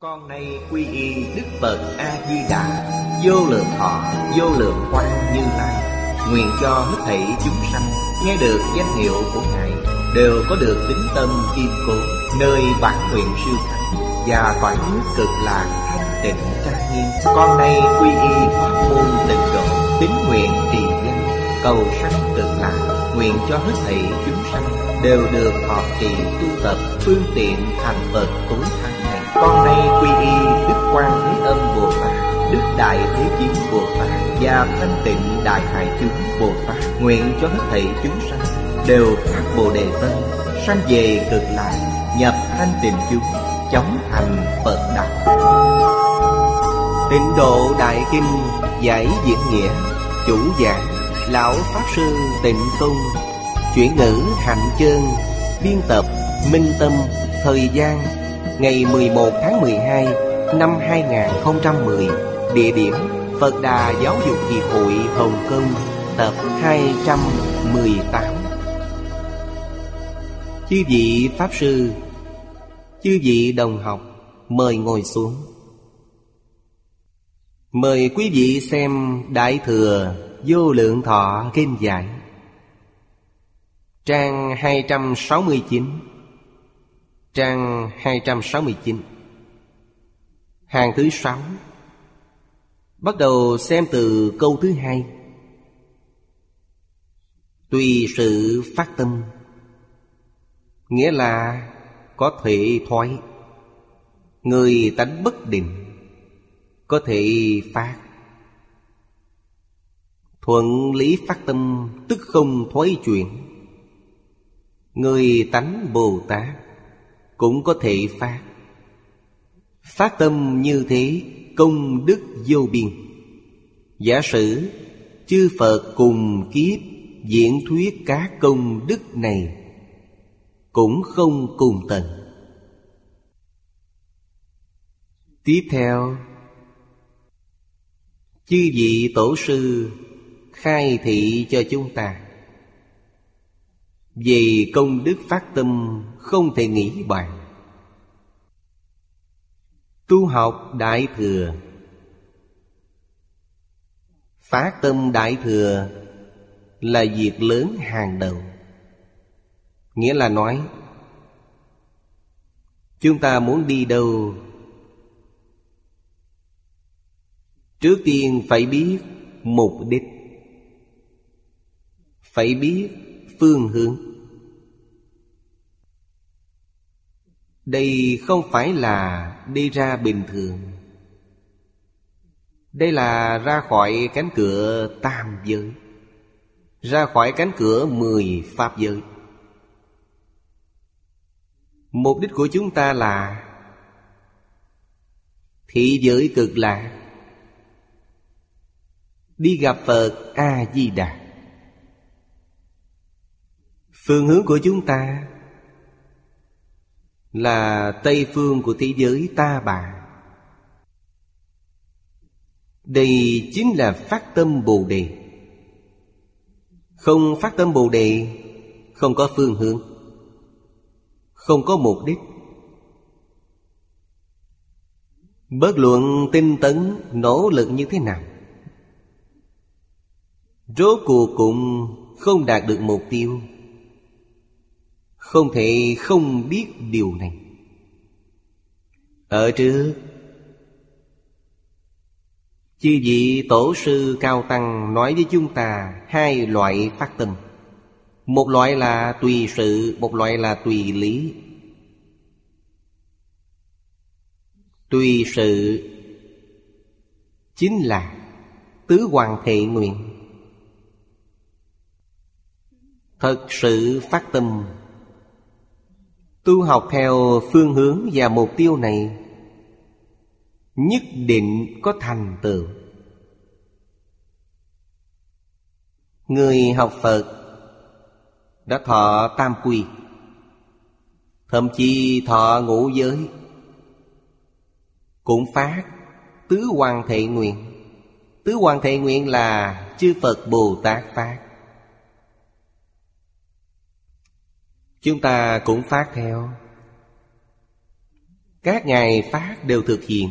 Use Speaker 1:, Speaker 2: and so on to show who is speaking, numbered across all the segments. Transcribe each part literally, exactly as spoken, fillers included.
Speaker 1: Con nay quy y Đức Phật A-di-đà, vô lượng thọ, vô lượng quang Như Lai. Nguyện cho hết thảy chúng sanh nghe được danh hiệu của Ngài đều có được tín tâm kiên cố, nơi bản nguyện siêu thắng và cõi nước cực lạc thanh tịnh trang nghiêm. Con nay quy y pháp môn tịnh độ, tín nguyện trì danh, cầu sanh cực lạc. Nguyện cho hết thảy chúng sanh đều được thọ trì tu tập phương tiện thành Phật tối thắng này. Con nay quy y Đức Quan Thế Âm Bồ Tát, Đức Đại Thế Chí Bồ Tát và Thanh Tịnh Đại Hải Chúng Bồ Tát. Nguyện cho hết thảy chúng sanh đều phát Bồ Đề tâm, sanh về cực lạc, nhập thanh tịnh chúng, chóng thành Phật đạo. Tịnh Độ Đại Kinh giải diễn nghĩa, chủ giảng Lão Pháp Sư Tịnh Tông, chuyển ngữ Hạnh Chơn, biên tập Minh Tâm. Thời gian ngày mười một tháng mười hai năm hai nghìn không trăm mười. Địa điểm Phật Đà Giáo dục Hiệp hội Hồng Kông, tập hai trăm mười tám. Chư vị Pháp Sư, chư vị đồng học, mời ngồi xuống. Mời quý vị xem Đại Thừa Vô Lượng Thọ Kinh Giải, trang hai trăm sáu mươi chín. Trang hai trăm sáu mươi chín, hàng thứ sáu. Bắt đầu xem từ câu thứ hai. Tùy sự phát tâm, nghĩa là có thể thoái. Người tánh bất định, có thể phát. Thuận lý phát tâm, tức không thoái chuyển. Người tánh Bồ Tát cũng có thể phát. Phát tâm như thế, công đức vô biên. Giả sử chư Phật cùng kiếp diễn thuyết các công đức này, cũng không cùng tận. Tiếp theo, chư vị tổ sư khai thị cho chúng ta về công đức phát tâm không thể nghĩ bàn. Tu học Đại Thừa, phát tâm Đại Thừa là việc lớn hàng đầu. Nghĩa là nói, chúng ta muốn đi đâu, trước tiên phải biết mục đích, phải biết phương hướng. Đây không phải là đi ra bình thường. Đây là ra khỏi cánh cửa tam giới, ra khỏi cánh cửa mười pháp giới. Mục đích của chúng ta là thị giới cực lạc, đi gặp Phật A-di-đà. Phương hướng của chúng ta là Tây phương của thế giới Ta Bà. Đây chính là phát tâm Bồ Đề. Không phát tâm Bồ Đề, không có phương hướng, không có mục đích. Bất luận tinh tấn, nỗ lực như thế nào, rốt cuộc cũng không đạt được mục tiêu. Không thể không biết điều này. Ở trước, chư vị tổ sư cao tăng nói với chúng ta hai loại phát tâm. Một loại là tùy sự, một loại là tùy lý. Tùy sự chính là tứ hoàng thệ nguyện. Thật sự phát tâm, tu học theo phương hướng và mục tiêu này, nhất định có thành tựu. Người học Phật đã thọ tam quy, thậm chí thọ ngũ giới, cũng phát tứ hoàng thệ nguyện. Tứ hoàng thệ nguyện là chư Phật Bồ Tát phát. Chúng ta cũng phát theo. Các ngài phát đều thực hiện.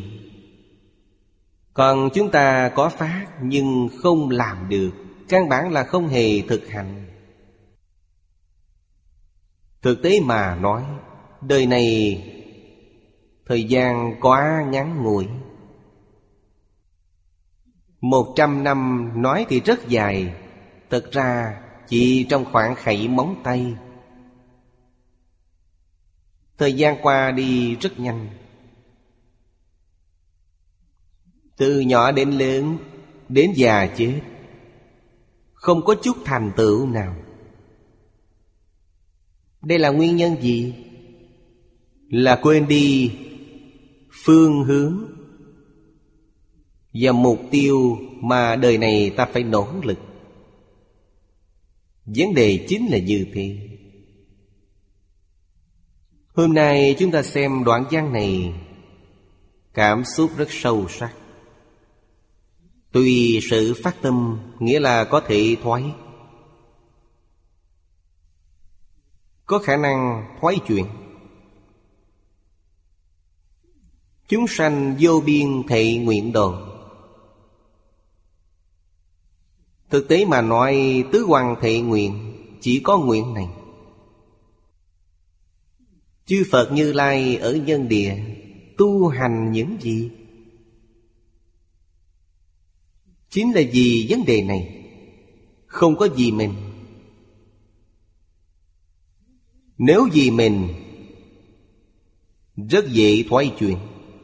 Speaker 1: Còn chúng ta có phát nhưng không làm được, căn bản là không hề thực hành. Thực tế mà nói, đời này thời gian quá ngắn ngủi. Một trăm năm nói thì rất dài, thật ra chỉ trong khoảng khẩy móng tay. Thời gian qua đi rất nhanh. Từ nhỏ đến lớn, đến già chết, không có chút thành tựu nào. Đây là nguyên nhân gì? Là quên đi phương hướng và mục tiêu mà đời này ta phải nỗ lực. Vấn đề chính là như thế. Hôm nay chúng ta xem đoạn văn này, cảm xúc rất sâu sắc. Tùy sự phát tâm, nghĩa là có thể thoái, có khả năng thoái chuyển. Chúng sanh vô biên thệ nguyện độ. Thực tế mà nói, tứ hoàng thệ nguyện chỉ có nguyện này. Chư Phật Như Lai ở nhân địa tu hành những gì? Chính là vì vấn đề này. Không có vì mình. Nếu vì mình, rất dễ thoái chuyển.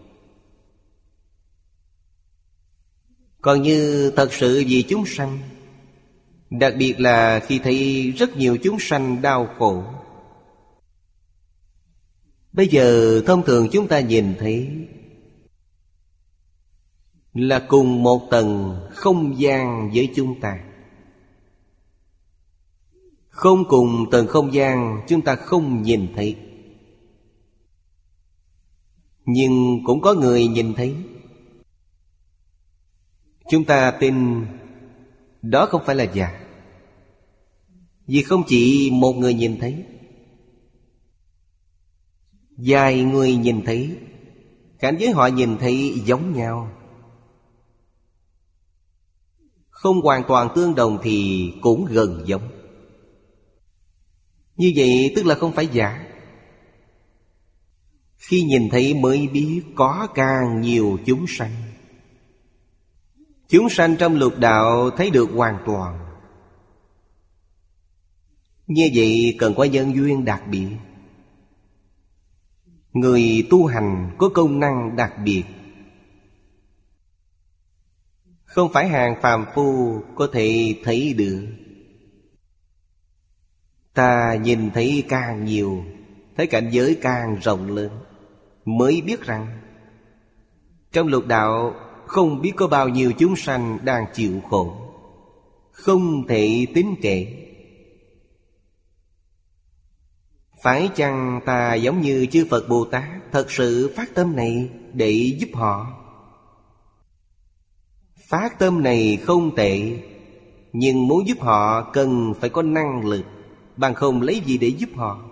Speaker 1: Còn như thật sự vì chúng sanh, đặc biệt là khi thấy rất nhiều chúng sanh đau khổ. Bây giờ thông thường chúng ta nhìn thấy là cùng một tầng không gian với chúng ta. Không cùng tầng không gian chúng ta không nhìn thấy, nhưng cũng có người nhìn thấy. Chúng ta tin đó không phải là giả, vì không chỉ một người nhìn thấy, vài người nhìn thấy. Cảnh giới họ nhìn thấy giống nhau, không hoàn toàn tương đồng thì cũng gần giống. Như vậy tức là không phải giả. Khi nhìn thấy mới biết có càng nhiều chúng sanh. Chúng sanh trong lục đạo thấy được hoàn toàn. Như vậy cần có nhân duyên đặc biệt. Người tu hành có công năng đặc biệt, không phải hàng phàm phu có thể thấy được. Ta nhìn thấy càng nhiều, thấy cảnh giới càng rộng lớn, mới biết rằng trong lục đạo không biết có bao nhiêu chúng sanh đang chịu khổ, không thể tính kể. Phải chăng ta giống như chư Phật Bồ Tát thật sự phát tâm này để giúp họ? Phát tâm này không tệ, nhưng muốn giúp họ cần phải có năng lực, bằng không lấy gì để giúp họ.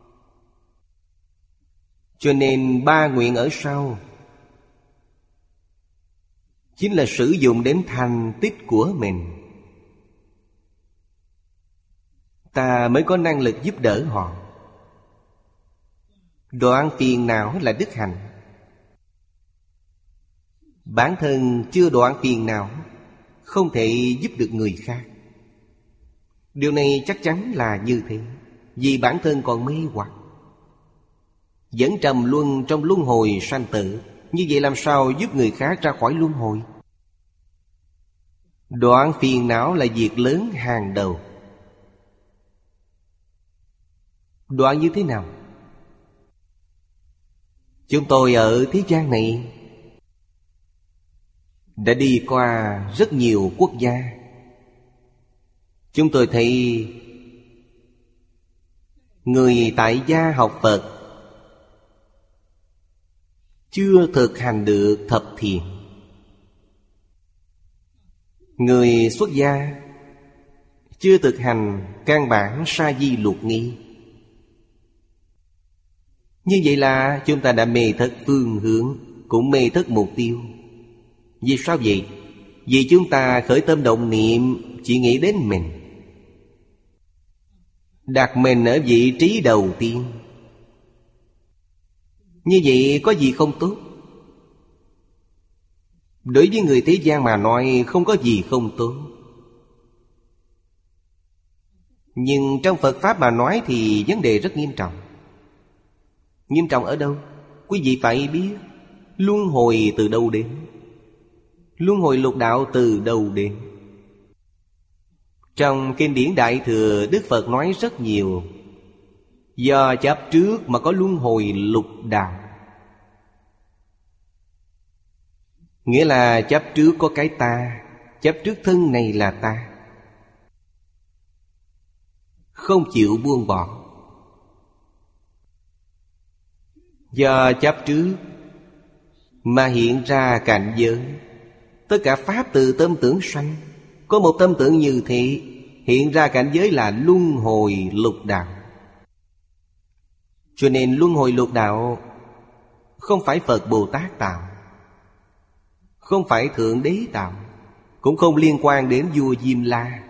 Speaker 1: Cho nên ba nguyện ở sau chính là sử dụng đến thành tích của mình, ta mới có năng lực giúp đỡ họ. Đoạn phiền não là đức hạnh. Bản thân chưa đoạn phiền não, không thể giúp được người khác. Điều này chắc chắn là như thế, vì bản thân còn mê hoặc, vẫn trầm luân trong luân hồi sanh tử. Như vậy làm sao giúp người khác ra khỏi luân hồi? Đoạn phiền não là việc lớn hàng đầu. Đoạn như thế nào? Chúng tôi ở thế gian này đã đi qua rất nhiều quốc gia. Chúng tôi thấy người tại gia học Phật chưa thực hành được thập thiện. Người xuất gia chưa thực hành căn bản sa di lục nghi. Như vậy là chúng ta đã mê thất phương hướng, cũng mê thất mục tiêu. Vì sao vậy? Vì chúng ta khởi tâm động niệm chỉ nghĩ đến mình, đặt mình ở vị trí đầu tiên. Như vậy có gì không tốt? Đối với người thế gian mà nói không có gì không tốt. Nhưng trong Phật Pháp mà nói thì vấn đề rất nghiêm trọng. Nghiêm trọng ở đâu? Quý vị phải biết luân hồi từ đâu đến. Luân hồi lục đạo từ đâu đến? Trong kinh điển Đại Thừa, Đức Phật nói rất nhiều. Do chấp trước mà có luân hồi lục đạo. Nghĩa là chấp trước có cái ta, chấp trước thân này là ta, không chịu buông bỏ. Do chấp trước mà hiện ra cảnh giới. Tất cả pháp từ tâm tưởng sanh. Có một tâm tưởng như thế, hiện ra cảnh giới là luân hồi lục đạo. Cho nên luân hồi lục đạo không phải Phật Bồ Tát tạo, không phải Thượng Đế tạo, cũng không liên quan đến vua Diêm La.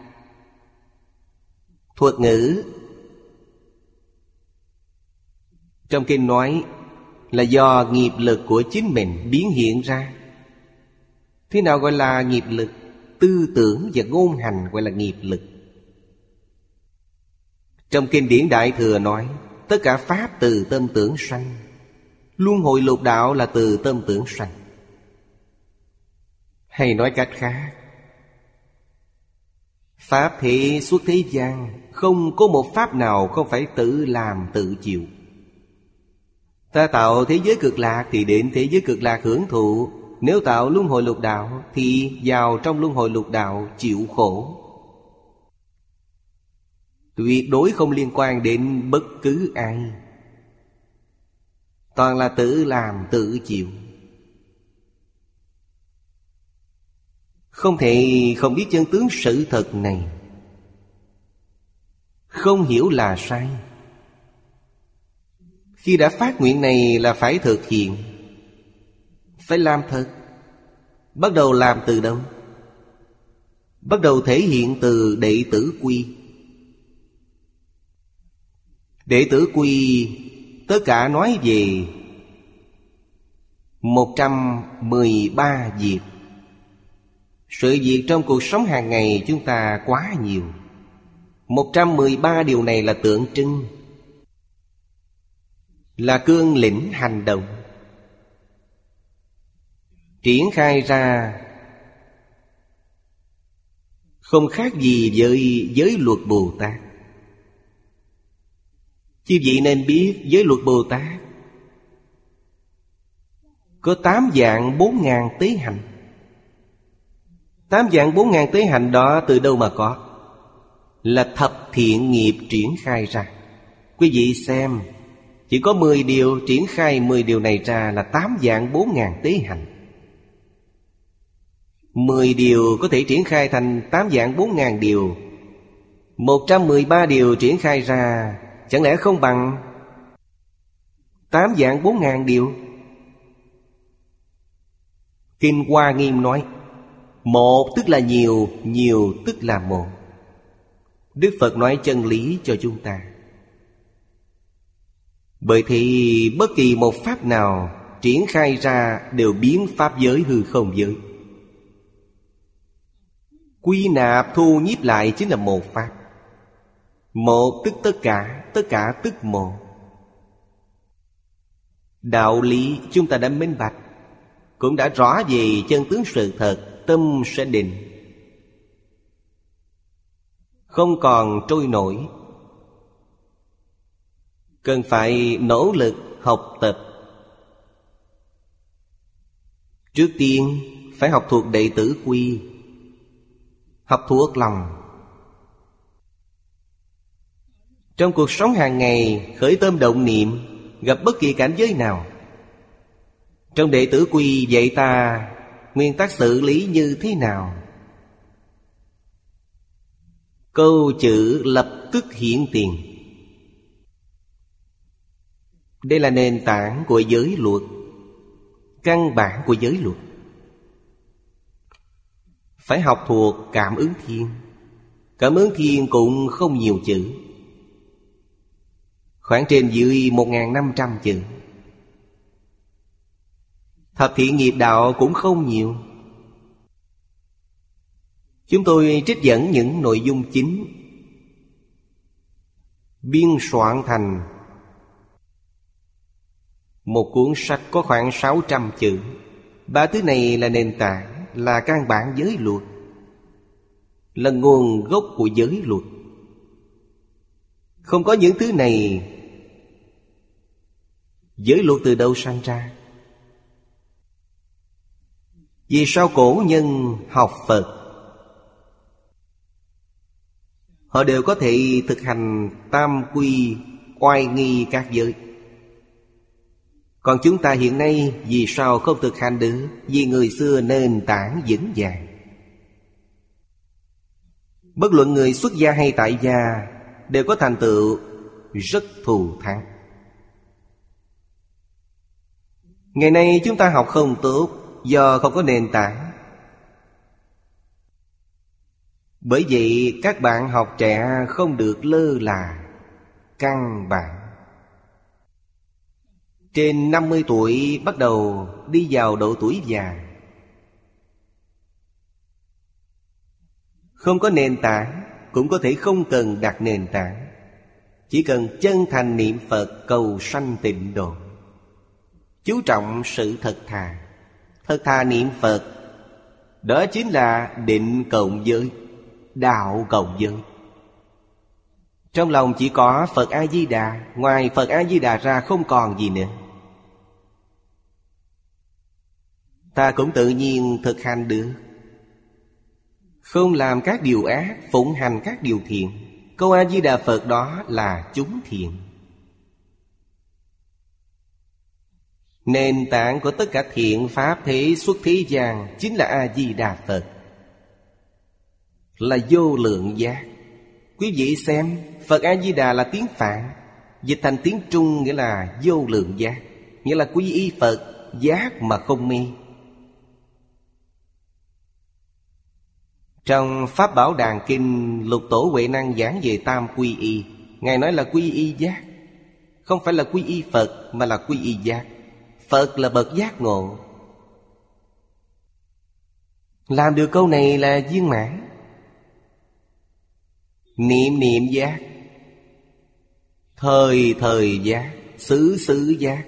Speaker 1: Thuật ngữ trong kinh nói là do nghiệp lực của chính mình biến hiện ra. Thế nào gọi là nghiệp lực? Tư tưởng và ngôn hành gọi là nghiệp lực. Trong kinh điển Đại Thừa nói tất cả pháp từ tâm tưởng sanh. Luân hồi lục đạo là từ tâm tưởng sanh. Hay nói cách khác, pháp thế xuất thế gian, không có một pháp nào không phải tự làm tự chịu. Ta tạo thế giới cực lạc thì đến thế giới cực lạc hưởng thụ. Nếu tạo luân hồi lục đạo thì vào trong luân hồi lục đạo chịu khổ. Tuyệt đối không liên quan đến bất cứ ai. Toàn là tự làm tự chịu. Không thể không biết chân tướng sự thật này. Không hiểu là sai. Khi đã phát nguyện này là phải thực hiện, phải làm thật. Bắt đầu làm từ đâu? Bắt đầu thể hiện từ đệ tử quy. Đệ tử quy tất cả nói về một trăm mười ba việc. Sự việc trong cuộc sống hàng ngày chúng ta quá nhiều. Một trăm mười ba điều này là tượng trưng, là cương lĩnh hành động. Triển khai ra không khác gì với giới luật Bồ Tát. Chư vị nên biết giới luật Bồ Tát có tám vạn bốn ngàn tế hạnh. Tám vạn bốn ngàn tế hạnh đó từ đâu mà có? Là thập thiện nghiệp triển khai ra. Quý vị xem, chỉ có mười điều, triển khai mười điều này ra là tám vạn bốn ngàn tế hạnh. Mười điều có thể triển khai thành tám vạn bốn ngàn điều. Một trăm mười ba điều triển khai ra, chẳng lẽ không bằng tám vạn bốn ngàn điều? Kinh Hoa Nghiêm nói một tức là nhiều, nhiều tức là một. Đức Phật nói chân lý cho chúng ta. Bởi thì bất kỳ một pháp nào triển khai ra đều biến pháp giới hư không giới. Quy nạp thu nhiếp lại chính là một pháp. Một tức tất cả, tất cả tức một. Đạo lý chúng ta đã minh bạch, cũng đã rõ về chân tướng sự thật, tâm sẽ định, không còn trôi nổi. Cần phải nỗ lực học tập. Trước tiên phải học thuộc đệ tử quy, học thuộc lòng. Trong cuộc sống hàng ngày, khởi tâm động niệm, gặp bất kỳ cảnh giới nào, trong đệ tử quy dạy ta nguyên tắc xử lý như thế nào. Câu chữ lập tức hiện tiền. Đây là nền tảng của giới luật, căn bản của giới luật. Phải học thuộc Cảm ứng thiên. Cảm ứng thiên cũng không nhiều chữ, khoảng trên dưới một nghìn năm trăm chữ. Thập thiện nghiệp đạo cũng không nhiều. Chúng tôi trích dẫn những nội dung chính, biên soạn thành một cuốn sách có khoảng sáu trăm chữ. Ba thứ này là nền tảng, là căn bản giới luật, là nguồn gốc của giới luật. Không có những thứ này, giới luật từ đâu sanh ra? Vì sao cổ nhân học Phật họ đều có thể thực hành tam quy, oai nghi các giới? Còn chúng ta hiện nay vì sao không thực hành được? Vì người xưa nền tảng vững vàng. Bất luận người xuất gia hay tại gia đều có thành tựu rất thù thắng. Ngày nay chúng ta học không tốt do không có nền tảng. Bởi vậy các bạn học trẻ không được lơ là căn bản. Trên năm mươi tuổi bắt đầu đi vào độ tuổi già. Không có nền tảng cũng có thể không cần đặt nền tảng. Chỉ cần chân thành niệm Phật cầu sanh tịnh độ. Chú trọng sự thật thà. Thật thà niệm Phật, đó chính là định cộng giới, đạo cộng giới. Trong lòng chỉ có Phật A-di-đà, ngoài Phật A-di-đà ra không còn gì nữa. Ta cũng tự nhiên thực hành được. Không làm các điều ác, phụng hành các điều thiện. Câu A-di-đà Phật đó là chúng thiện. Nền tảng của tất cả thiện pháp thế xuất thế gian chính là A-di-đà Phật, là vô lượng giác. Quý vị xem, Phật A-di-đà là tiếng Phạn, dịch thành tiếng Trung nghĩa là vô lượng giác, nghĩa là quy y Phật, giác mà không mê. Trong Pháp Bảo Đàn Kinh, Lục Tổ Huệ Năng giảng về tam quy y. Ngài nói là quy y giác, không phải là quy y Phật mà là quy y giác. Phật là bậc giác ngộ. Làm được câu này là viên mãn. Niệm niệm giác, thời thời giác, xứ xứ giác.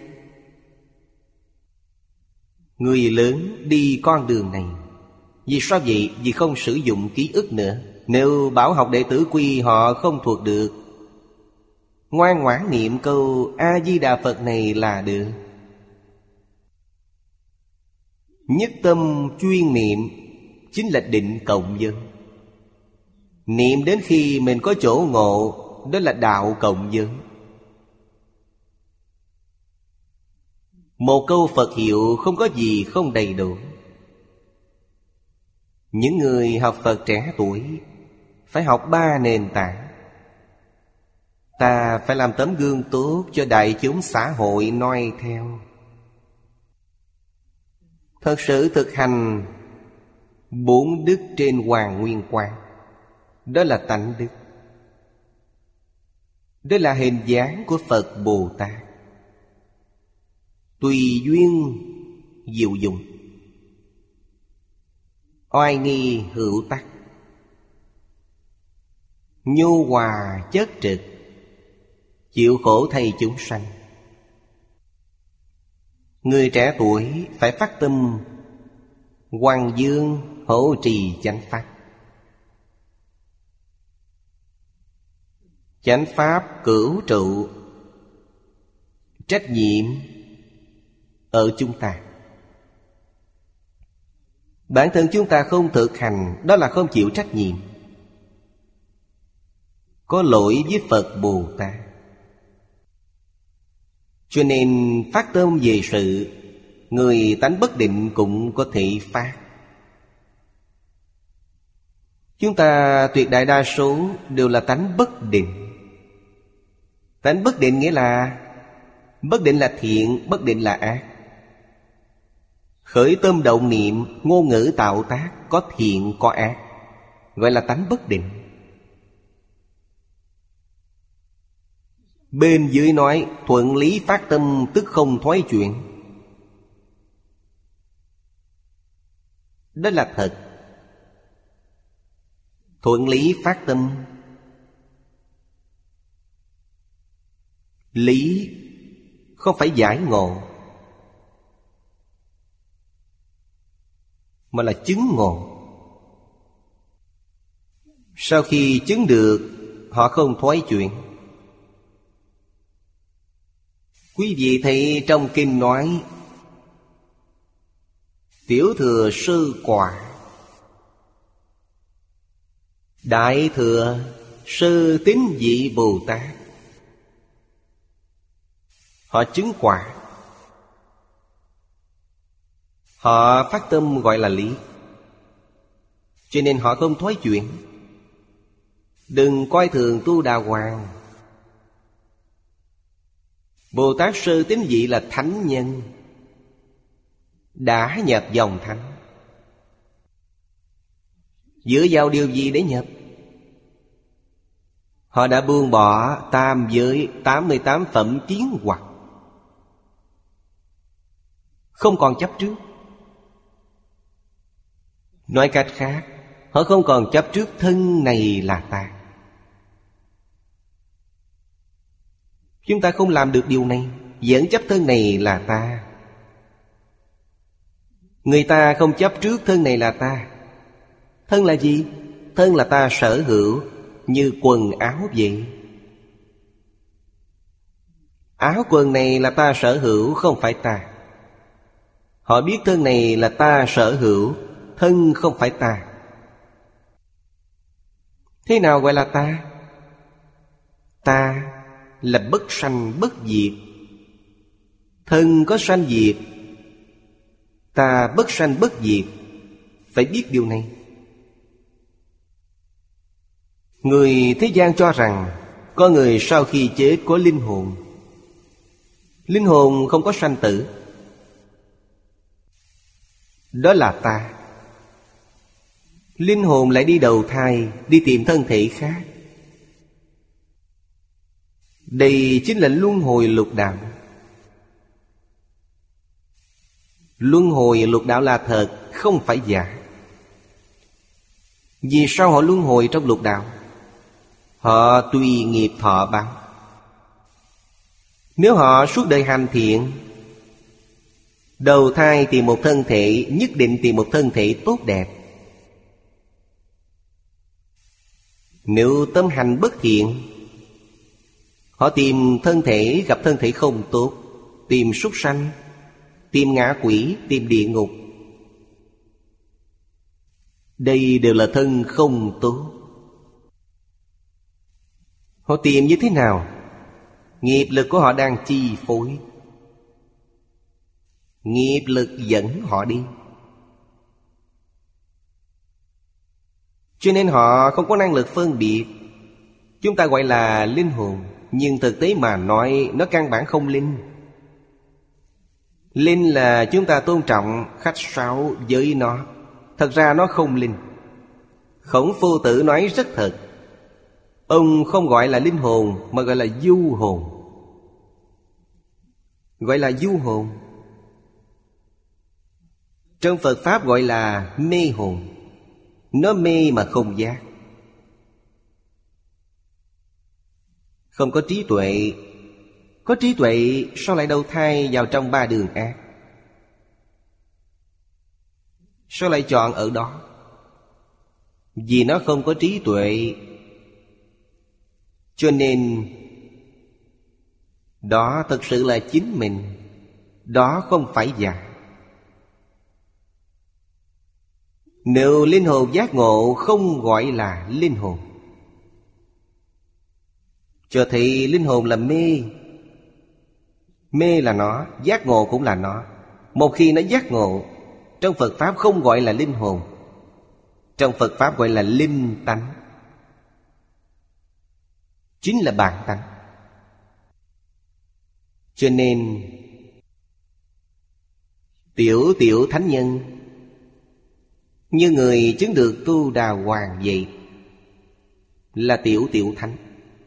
Speaker 1: Người lớn đi con đường này. Vì sao vậy? Vì không sử dụng ký ức nữa. Nếu bảo học đệ tử quy họ không thuộc được, ngoan ngoãn niệm câu A-di-đà Phật này là được. Nhất tâm chuyên niệm chính là định cộng giới. Niệm đến khi mình có chỗ ngộ, đó là đạo cộng giới. Một câu Phật hiệu không có gì không đầy đủ. Những người học Phật trẻ tuổi phải học ba nền tảng. Ta phải làm tấm gương tốt cho đại chúng xã hội noi theo. Thật sự thực hành bốn đức trên Hoàn Nguyên Quán. Đó là tánh đức. Đó là hình dáng của Phật Bồ Tát. Tùy duyên diệu dụng, oai nghi hữu tắc, nhu hòa chất trực, chịu khổ thay chúng sanh. Người trẻ tuổi phải phát tâm Hoàng dương hỗ trì chánh pháp. Chánh pháp cửu trụ, trách nhiệm ở chúng ta. Bản thân chúng ta không thực hành, đó là không chịu trách nhiệm, có lỗi với Phật Bồ Tát. Cho nên phát tâm về sự, người tánh bất định cũng có thể phát. Chúng ta tuyệt đại đa số đều là tánh bất định. Tánh bất định nghĩa là Bất định là thiện, bất định là ác. Khởi tâm động niệm, ngôn ngữ tạo tác, có thiện có ác, gọi là tánh bất định. Bên dưới nói thuận lý phát tâm tức không thoái chuyển. Đó là thật. Thuận lý phát tâm. Lý không phải giải ngộ, mà là chứng ngộ. Sau khi chứng được, họ không thoái chuyển. Quý vị thấy trong kinh nói tiểu thừa sư quả, đại thừa sư tín vị Bồ Tát. Họ chứng quả, họ phát tâm gọi là lý, cho nên họ không thoái chuyển. Đừng coi thường Tu Đà Hoàng. Bồ Tát Sư tín vị là thánh nhân, đã nhập dòng thánh. Dựa vào điều gì để nhập? Họ đã buông bỏ tam giới tám mươi tám phẩm kiến hoặc, không còn chấp trước. Nói cách khác, họ không còn chấp trước thân này là ta. Chúng ta không làm được điều này, vẫn chấp thân này là ta. Người ta không chấp trước thân này là ta. Thân là gì? Thân là ta sở hữu, như quần áo vậy. Áo quần này là ta sở hữu, không phải ta. Họ biết thân này là ta sở hữu, thân không phải ta. Thế nào gọi là ta? Ta là bất sanh bất diệt. Thân có sanh diệt, ta bất sanh bất diệt. Phải biết điều này. Người thế gian cho rằng có người sau khi chết có linh hồn. Linh hồn không có sanh tử. Đó là ta. Linh hồn lại đi đầu thai, đi tìm thân thể khác. Đây chính là luân hồi lục đạo. Luân hồi lục đạo là thật, không phải giả. Vì sao họ luân hồi trong lục đạo? Họ tùy nghiệp thọ báo. Nếu họ suốt đời hành thiện, đầu thai tìm một thân thể, nhất định tìm một thân thể tốt đẹp. Nếu tâm hành bất thiện, họ tìm thân thể, gặp thân thể không tốt, tìm súc sanh, tìm ngạ quỷ, tìm địa ngục. Đây đều là thân không tốt. Họ tìm như thế nào? Nghiệp lực của họ đang chi phối. Nghiệp lực dẫn họ đi. Cho nên họ không có năng lực phân biệt. Chúng ta gọi là linh hồn, nhưng thực tế mà nói, nó căn bản không linh. Linh là chúng ta tôn trọng, khách sáo với nó. Thật ra nó không linh. Khổng Phu Tử nói rất thật. Ông không gọi là linh hồn, mà gọi là du hồn. Gọi là du hồn. Trong Phật Pháp gọi là mê hồn. Nó mê mà không giác. Không có trí tuệ. Có trí tuệ sao lại đầu thai vào trong ba đường ác? Sao lại chọn ở đó? Vì nó không có trí tuệ. Cho nên đó thực sự là chính mình. Đó không phải giả. Nếu linh hồn giác ngộ không gọi là linh hồn. Cho thấy linh hồn là mê. Mê là nó, giác ngộ cũng là nó. Một khi nó giác ngộ, trong Phật Pháp không gọi là linh hồn. Trong Phật Pháp gọi là linh tánh. Chính là bản tánh. Cho nên tiểu tiểu thánh nhân như người chứng được Tu Đà Hoàng vậy là tiểu tiểu thánh.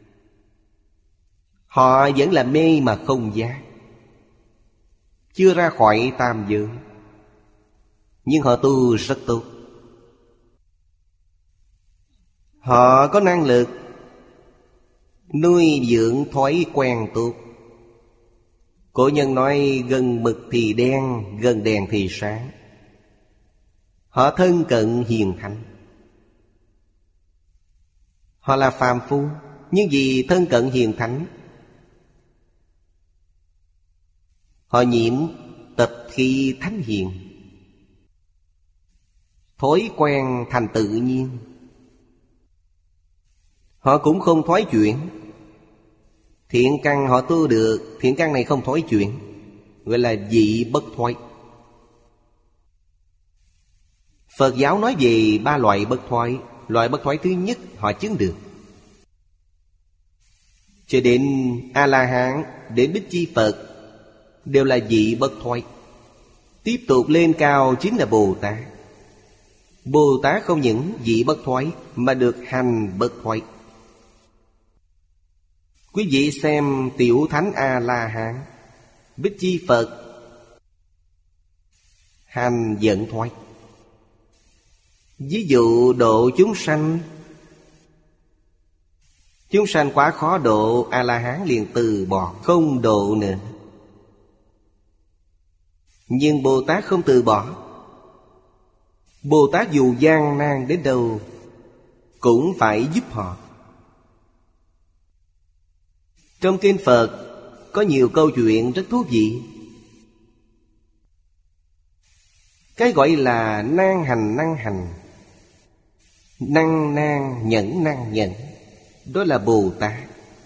Speaker 1: Họ vẫn là mê mà không giác, chưa ra khỏi tam giới, nhưng họ tu rất tốt. Họ có năng lực nuôi dưỡng thói quen tốt. Cổ nhân nói gần mực thì đen, gần đèn thì sáng. Họ thân cận hiền thánh. Họ là phàm phu, nhưng vì thân cận hiền thánh, họ nhiễm tập khí thánh hiền, thói quen thành tự nhiên. Họ cũng không thoái chuyển. Thiện căn họ tu được, thiện căn này không thoái chuyển, gọi là dị bất thoái. Phật giáo nói về ba loại bất thoái. Loại bất thoái thứ nhất họ chứng được. Cho đến A-la-hán, đến Bích Chi Phật đều là dị bất thoái. Tiếp tục lên cao chính là Bồ Tát. Bồ Tát không những dị bất thoái mà được hành bất thoái. Quý vị xem tiểu thánh A-la-hán, Bích Chi Phật, hành dẫn thoái. Ví dụ độ chúng sanh, chúng sanh quá khó độ, A-la-hán liền từ bỏ, không độ nữa. Nhưng Bồ Tát không từ bỏ. Bồ Tát dù gian nan đến đâu cũng phải giúp họ. Trong kinh Phật có nhiều câu chuyện rất thú vị. Cái gọi là nan hành năng hành, năng nan nhẫn năng nhẫn, đó là Bồ Tát.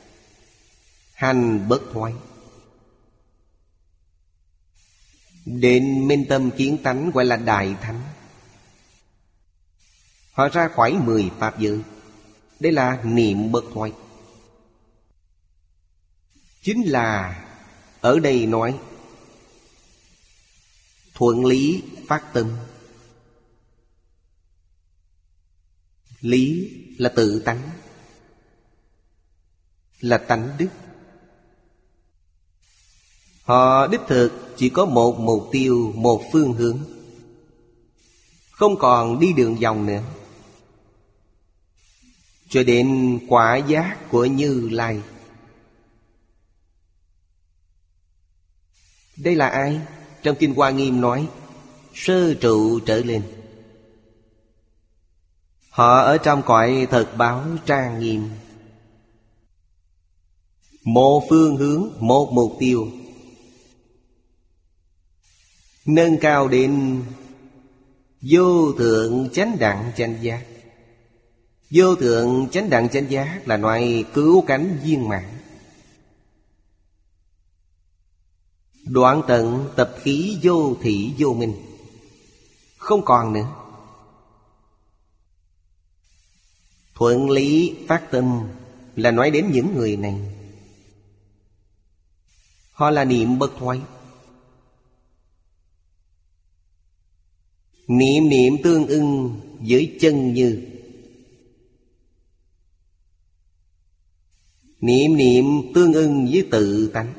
Speaker 1: Hành bất thoái. Đến minh tâm kiến tánh gọi là Đại Thánh. Họ ra khỏi mười pháp giới. Đây là niệm bất thoái. Chính là ở đây nói thuận lý phát tâm. Lý là tự tánh, là tánh đức. Họ đích thực chỉ có một mục tiêu, một phương hướng, không còn đi đường vòng nữa. Cho đến quả giác của Như Lai. Đây là ai? Trong Kinh Hoa Nghiêm nói sơ trụ trở lên. Họ ở trong cõi thật báo trang nghiêm. Một phương hướng, một mục tiêu, nâng cao đến vô thượng chánh đẳng chánh giác. Vô thượng chánh đẳng chánh giác là loại cứu cánh viên mãn, đoạn tận tập khí vô thị vô minh, không còn nữa. Thuận lý phát tâm là nói đến những người này. Họ là niệm bất thoái. Niệm niệm tương ưng với chân như. Niệm niệm tương ưng với tự tánh.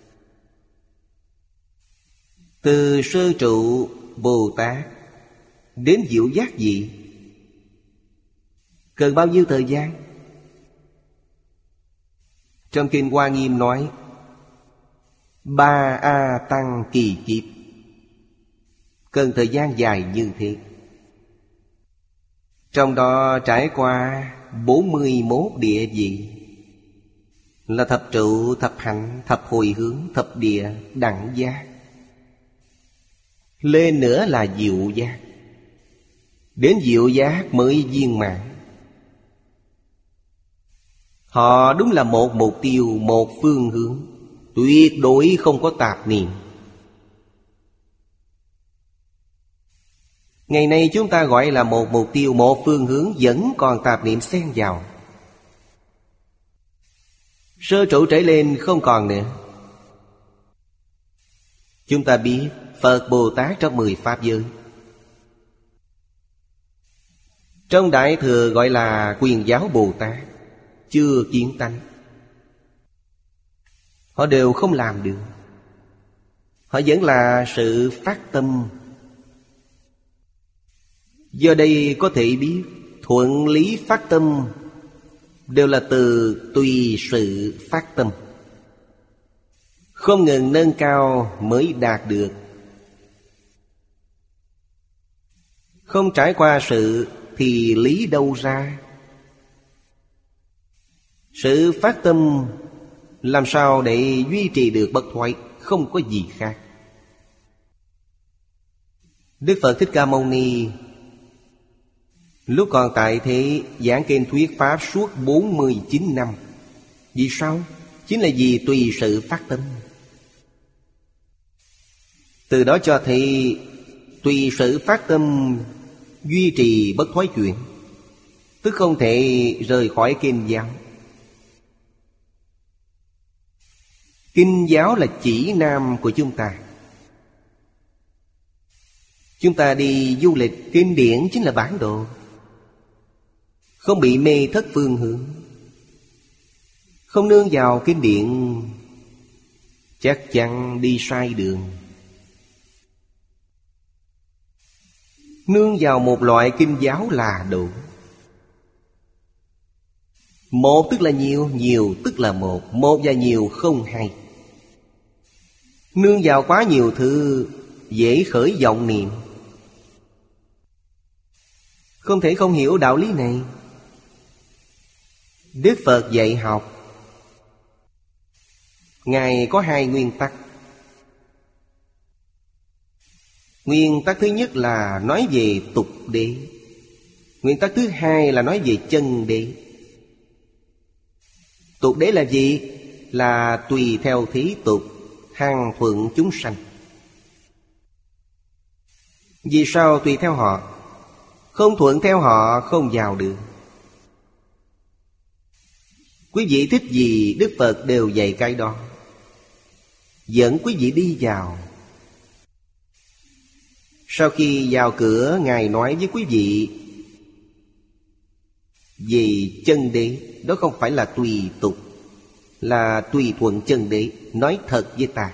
Speaker 1: Từ sơ trụ Bồ Tát đến diệu giác gì cần bao nhiêu thời gian? Trong Kinh Hoa Nghiêm nói ba A Tăng kỳ kiếp, cần thời gian dài như thế. Trong đó trải qua bốn mươi mốt địa vị, là thập trụ, thập hạnh, thập hồi hướng, thập địa, đẳng giác. Lên nữa là diệu giác. Đến diệu giác mới viên mãn. Họ đúng là một mục tiêu, một phương hướng, tuyệt đối không có tạp niệm. Ngày nay chúng ta gọi là một mục tiêu, một phương hướng, vẫn còn tạp niệm xen vào. Sơ trụ trở lên không còn nữa. Chúng ta biết Phật Bồ Tát trong mười Pháp giới, trong Đại Thừa gọi là Quyền Giáo Bồ Tát, chưa kiến tánh. Họ đều không làm được. Họ vẫn là sự phát tâm. Do đây có thể biết thuận lý phát tâm đều là từ tùy sự phát tâm, không ngừng nâng cao mới đạt được. Không trải qua sự thì lý đâu ra? Sự phát tâm làm sao để duy trì được bất thoái? Không có gì khác. Đức Phật Thích Ca Mâu Ni lúc còn tại thế giảng kinh thuyết Pháp suốt bốn mươi chín năm. Vì sao? Chính là vì tùy sự phát tâm. Từ đó cho thấy tùy sự phát tâm duy trì bất thoái chuyển, tức không thể rời khỏi kinh giáo. Kinh giáo là chỉ nam của chúng ta. Chúng ta đi du lịch, kinh điển chính là bản đồ, không bị mê thất phương hướng. Không nương vào kinh điển chắc chắn đi sai đường. Nương vào một loại kinh giáo là đủ. Một tức là nhiều, nhiều tức là một. Một và nhiều không hay. Nương vào quá nhiều thứ dễ khởi vọng niệm. Không thể không hiểu đạo lý này. Đức Phật dạy học, Ngài có hai nguyên tắc. Nguyên tắc thứ nhất là nói về tục đế. Nguyên tắc thứ hai là nói về chân đế. Tục đế là gì? Là tùy theo thế tục, hàng thuận chúng sanh. Vì sao tùy theo họ? Không thuận theo họ không vào được. Quý vị thích gì Đức Phật đều dạy cái đó, dẫn quý vị đi vào. Sau khi vào cửa, Ngài nói với quý vị về chân đế. Đó không phải là tùy tục, là tùy thuận chân đế. Nói thật với ta.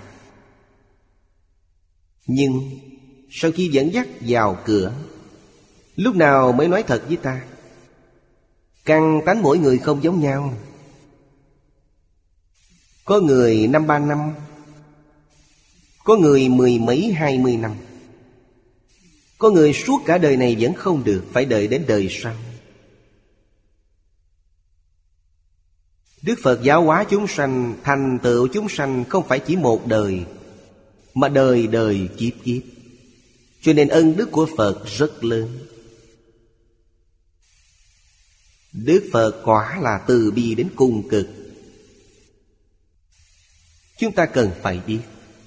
Speaker 1: Nhưng sau khi dẫn dắt vào cửa, lúc nào mới nói thật với ta? Căn tánh mỗi người không giống nhau. Có người năm ba năm, có người mười mấy hai mươi năm, có người suốt cả đời này vẫn không được, phải đợi đến đời sau. Đức Phật giáo hóa chúng sanh, thành tựu chúng sanh không phải chỉ một đời, mà đời đời kiếp kiếp. Cho nên ân đức của Phật rất lớn. Đức Phật quả là từ bi đến cùng cực. Chúng ta cần phải biết.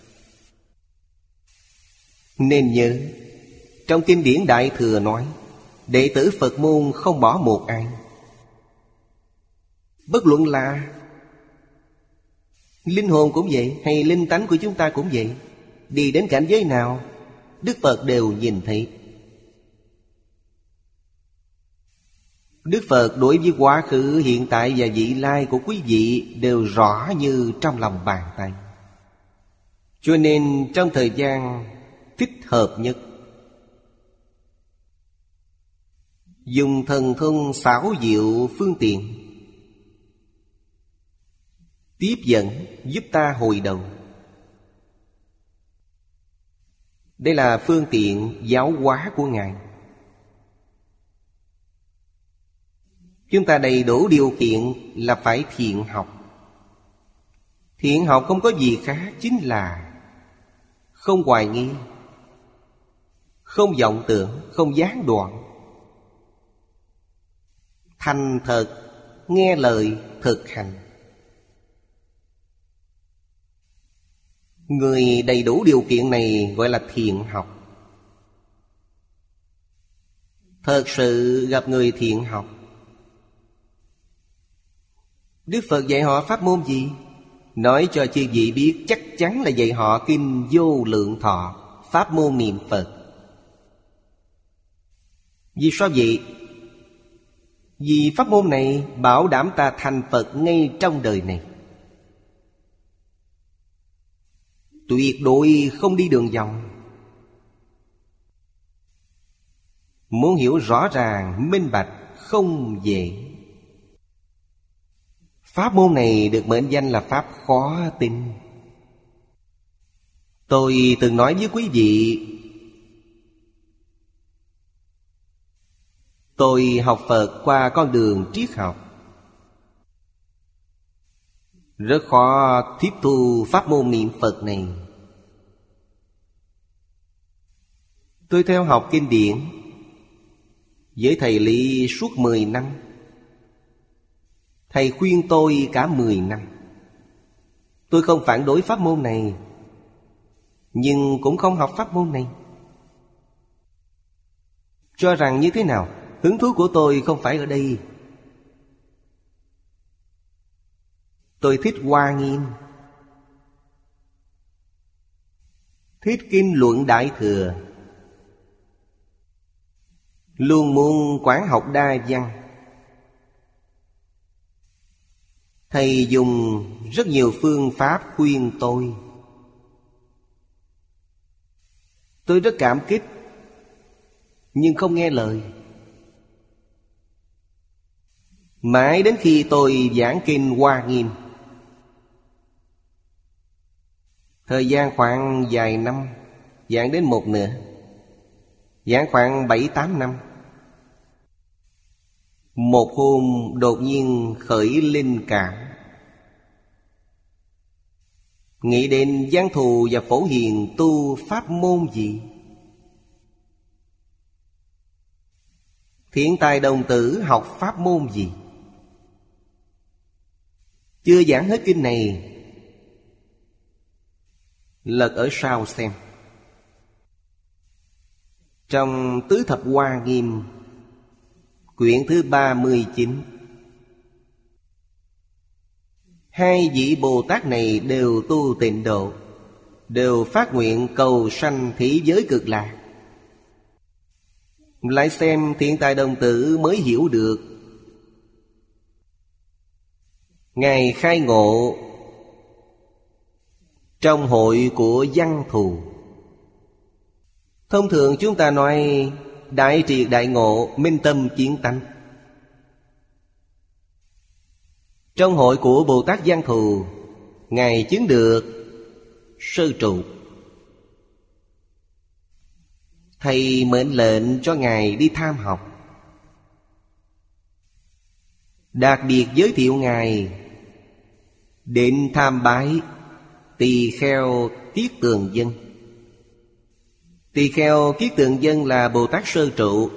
Speaker 1: Nên nhớ, trong kinh điển Đại Thừa nói, đệ tử Phật môn không bỏ một ai. Bất luận là linh hồn cũng vậy, hay linh tánh của chúng ta cũng vậy. Đi đến cảnh giới nào, Đức Phật đều nhìn thấy. Đức Phật đối với quá khứ, hiện tại và vị lai của quý vị đều rõ như trong lòng bàn tay. Cho nên trong thời gian thích hợp nhất, dùng thần thông xảo diệu phương tiện tiếp dẫn giúp ta hồi đầu. Đây là phương tiện giáo hóa của Ngài. Chúng ta đầy đủ điều kiện là phải thiện học. Thiện học không có gì khác, chính là không hoài nghi, không vọng tưởng, không gián đoạn, thành thật, nghe lời, thực hành. Người đầy đủ điều kiện này gọi là thiện học. Thật sự gặp người thiện học, Đức Phật dạy họ pháp môn gì? Nói cho chư vị biết chắc chắn là dạy họ kinh Vô Lượng Thọ, pháp môn niệm Phật. Vì sao vậy? Vì pháp môn này bảo đảm ta thành Phật ngay trong đời này, tuyệt đối không đi đường vòng. Muốn hiểu rõ ràng, minh bạch không dễ. Pháp môn này được mệnh danh là pháp khó tin. Tôi từng nói với quý vị, tôi học Phật qua con đường triết học, rất khó tiếp thu pháp môn niệm Phật này. Tôi theo học kinh điển với thầy Lý suốt mười năm. Thầy khuyên tôi cả mười năm. Tôi không phản đối pháp môn này, nhưng cũng không học pháp môn này. Cho rằng như thế nào? Hứng thú của tôi không phải ở đây. Tôi thích Hoa Nghiêm, thích kinh luận Đại Thừa, luôn muốn quán học đa văn. Thầy dùng rất nhiều phương pháp khuyên tôi. Tôi rất cảm kích, nhưng không nghe lời. Mãi đến khi tôi giảng kinh Hoa Nghiêm, thời gian khoảng vài năm, giảng đến một nửa, giảng khoảng bảy tám năm. Một hôm đột nhiên khởi linh cảm, nghĩ đến Giang Thù và Phổ Hiền tu pháp môn gì. Thiện Tài Đồng Tử học pháp môn gì. Chưa giảng hết kinh này, lật ở sau xem. Trong Tứ Thập Hoa Nghiêm, quyển thứ ba mươi chín, hai vị Bồ Tát này đều tu tịnh độ, đều phát nguyện cầu sanh thế giới cực lạc. Lại xem Thiện Tài Đồng Tử mới hiểu được. Ngài khai ngộ trong hội của Văn Thù. Thông thường chúng ta nói đại triệt đại ngộ, minh tâm kiến tánh. Trong hội của Bồ Tát Văn Thù, Ngài chứng được sơ trụ. Thầy mệnh lệnh cho Ngài đi tham học, đặc biệt giới thiệu Ngài đến tham bái Tỳ Kheo Kiết Tường Dân. Tỳ Kheo Kiết Tường Dân là Bồ Tát sơ trụ,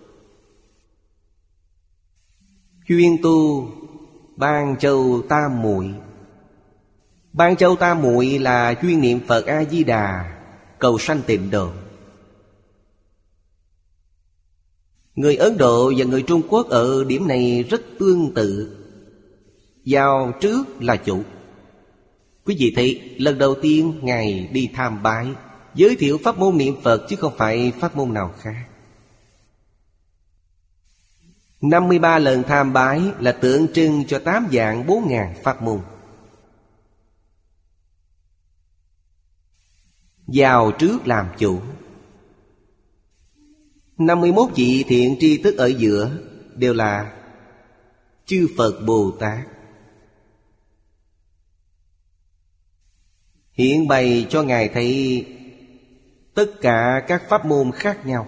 Speaker 1: chuyên tu Ban Châu Tam Muội. Ban Châu Tam Muội là chuyên niệm Phật A Di Đà, cầu sanh tịnh độ. Người Ấn Độ và người Trung Quốc ở điểm này rất tương tự. Vào trước là chủ. Quý vị thấy lần đầu tiên Ngài đi tham bái, giới thiệu pháp môn niệm Phật chứ không phải pháp môn nào khác. năm mươi ba lần tham bái là tượng trưng cho tám vạn bốn ngàn pháp môn. Vào trước làm chủ. năm mươi mốt vị thiện tri thức ở giữa đều là chư Phật Bồ Tát, hiện bày cho Ngài thấy tất cả các pháp môn khác nhau,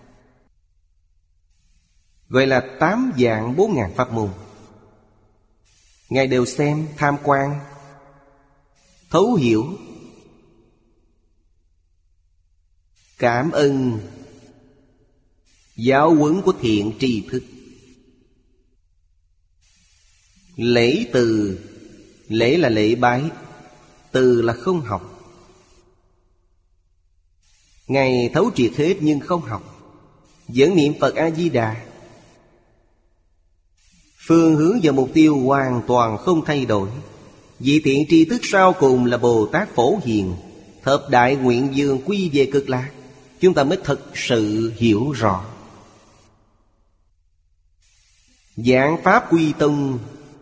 Speaker 1: gọi là tám vạn bốn ngàn pháp môn. Ngài đều xem, tham quan, thấu hiểu, cảm ơn giáo huấn của thiện tri thức. Lễ từ, lễ là lễ bái, từ là không học. Ngài thấu triệt hết nhưng không học, vẫn niệm Phật A-di-đà. Phương hướng và mục tiêu hoàn toàn không thay đổi. Vị thiện tri thức sau cùng là Bồ Tát Phổ Hiền, thập đại nguyện vương quy về Cực Lạc. Chúng ta mới thực sự hiểu rõ. Giảng Pháp quy tông.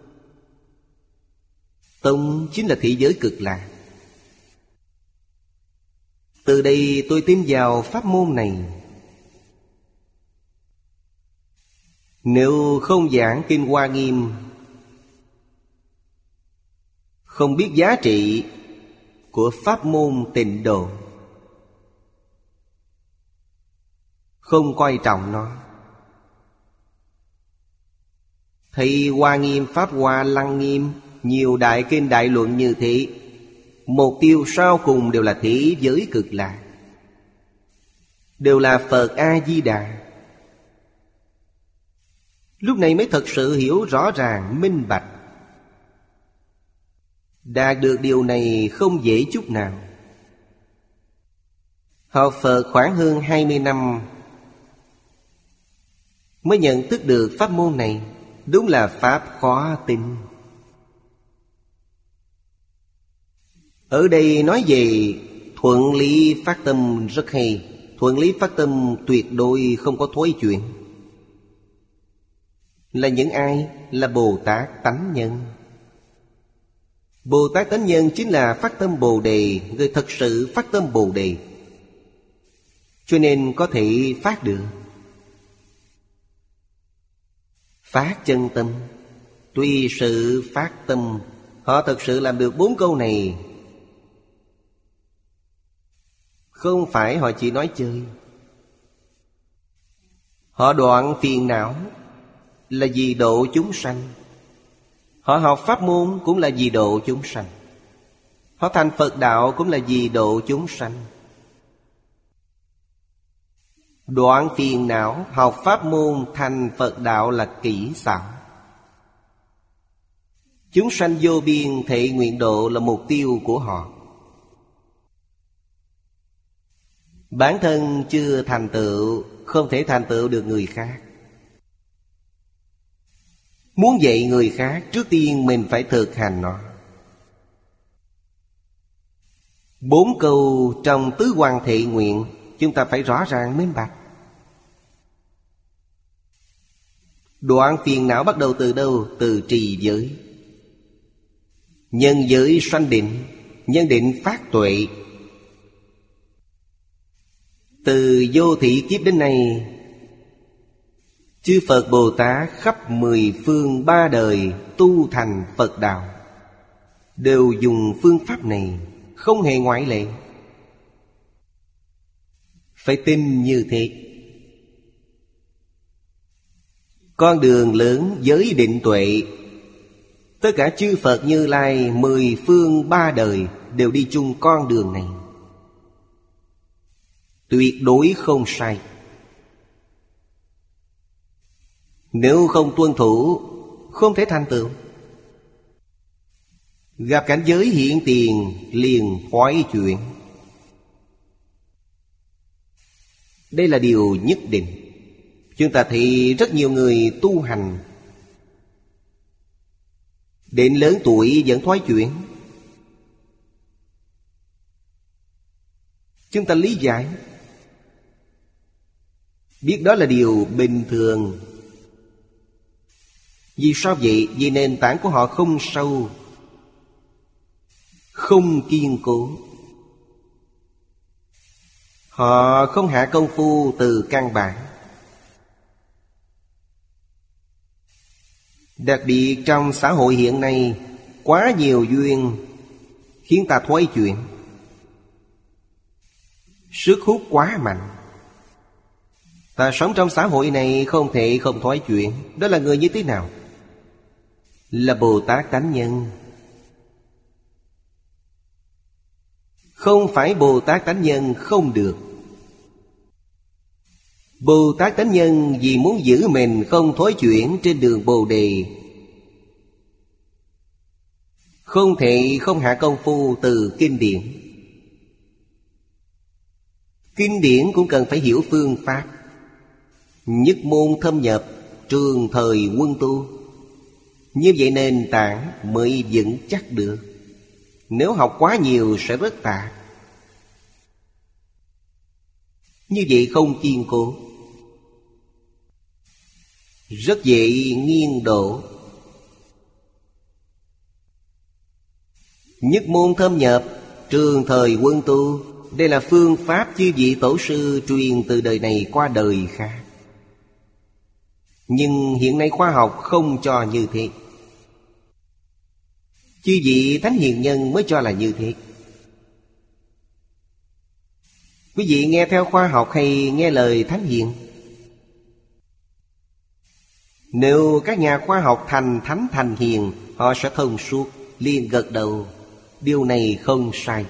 Speaker 1: Tông chính là thế giới Cực Lạc. Từ đây tôi tin vào pháp môn này. Nếu không giảng Kinh Hoa Nghiêm, không biết giá trị của pháp môn Tịnh Độ, không coi trọng nó, thì Hoa Nghiêm, Pháp Hoa, Lăng Nghiêm, nhiều đại kinh đại luận như thế, mục tiêu sau cùng đều là thế giới Cực Lạc, đều là Phật A-di-đà. Lúc này mới thật sự hiểu rõ ràng, minh bạch. Đạt được điều này không dễ chút nào. Học Phật khoảng hơn hai mươi năm mới nhận thức được pháp môn này. Đúng là pháp khó tin. Ở đây nói về thuận lý phát tâm rất hay. Thuận lý phát tâm tuyệt đối không có thối chuyển. Là những ai? Là Bồ Tát tánh nhân. Bồ Tát tánh nhân chính là phát tâm Bồ Đề, người thật sự phát tâm Bồ Đề, cho nên có thể phát được. Phát chân tâm, tùy sự phát tâm. Họ thật sự làm được bốn câu này. Không phải họ chỉ nói chơi. Họ đoạn phiền não là vì độ chúng sanh. Họ học pháp môn cũng là vì độ chúng sanh. Họ thành Phật đạo cũng là vì độ chúng sanh. Đoạn phiền não, học pháp môn, thành Phật đạo là kỹ xảo. Chúng sanh vô biên thệ nguyện độ là mục tiêu của họ. Bản thân chưa thành tựu, không thể thành tựu được người khác. Muốn dạy người khác, trước tiên mình phải thực hành nó. Bốn câu trong tứ quan thệ nguyện chúng ta phải rõ ràng minh bạch. Đoạn phiền não bắt đầu từ đâu? Từ trì giới. Nhân giới sanh định, nhân định phát tuệ. Từ vô thị kiếp đến nay, chư Phật Bồ Tát khắp mười phương ba đời tu thành Phật đạo đều dùng phương pháp này, không hề ngoại lệ. Phải tin như thế. Con đường lớn giới định tuệ, tất cả chư Phật Như Lai mười phương ba đời đều đi chung con đường này, tuyệt đối không sai. Nếu không tuân thủ, không thể thành tựu. Gặp cảnh giới hiện tiền liền thoái chuyển. Đây là điều nhất định. Chúng ta thấy rất nhiều người tu hành đến lớn tuổi vẫn thoái chuyển. Chúng ta lý giải, biết đó là điều bình thường. Vì sao vậy? Vì nền tảng của họ không sâu, không kiên cố. Họ không hạ công phu từ căn bản. Đặc biệt trong xã hội hiện nay, quá nhiều duyên khiến ta thoái chuyển. Sức hút quá mạnh. Ta sống trong xã hội này không thể không thoái chuyển. Đó là người như thế nào? Là Bồ Tát tánh nhân. Không phải Bồ Tát tánh nhân không được. Bồ Tát tánh nhân vì muốn giữ mình không thối chuyển trên đường Bồ Đề, không thể không hạ công phu từ kinh điển. Kinh điển cũng cần phải hiểu phương pháp. Nhất môn thâm nhập, trường thời quân tu. Như vậy nền tảng mới vững chắc được. Nếu học quá nhiều sẽ rất tạp. Như vậy không kiên cố, rất dễ nghiêng đổ. Nhất môn thâm nhập, trường thời quân tu. Đây là phương pháp chư vị tổ sư truyền từ đời này qua đời khác. Nhưng hiện nay khoa học không cho như thế. Chư vị thánh hiền nhân mới cho là như thế. Quý vị nghe theo khoa học hay nghe lời thánh hiền? Nếu các nhà khoa học thành thánh thành hiền, họ sẽ thông suốt, liền gật đầu. Điều này không sai.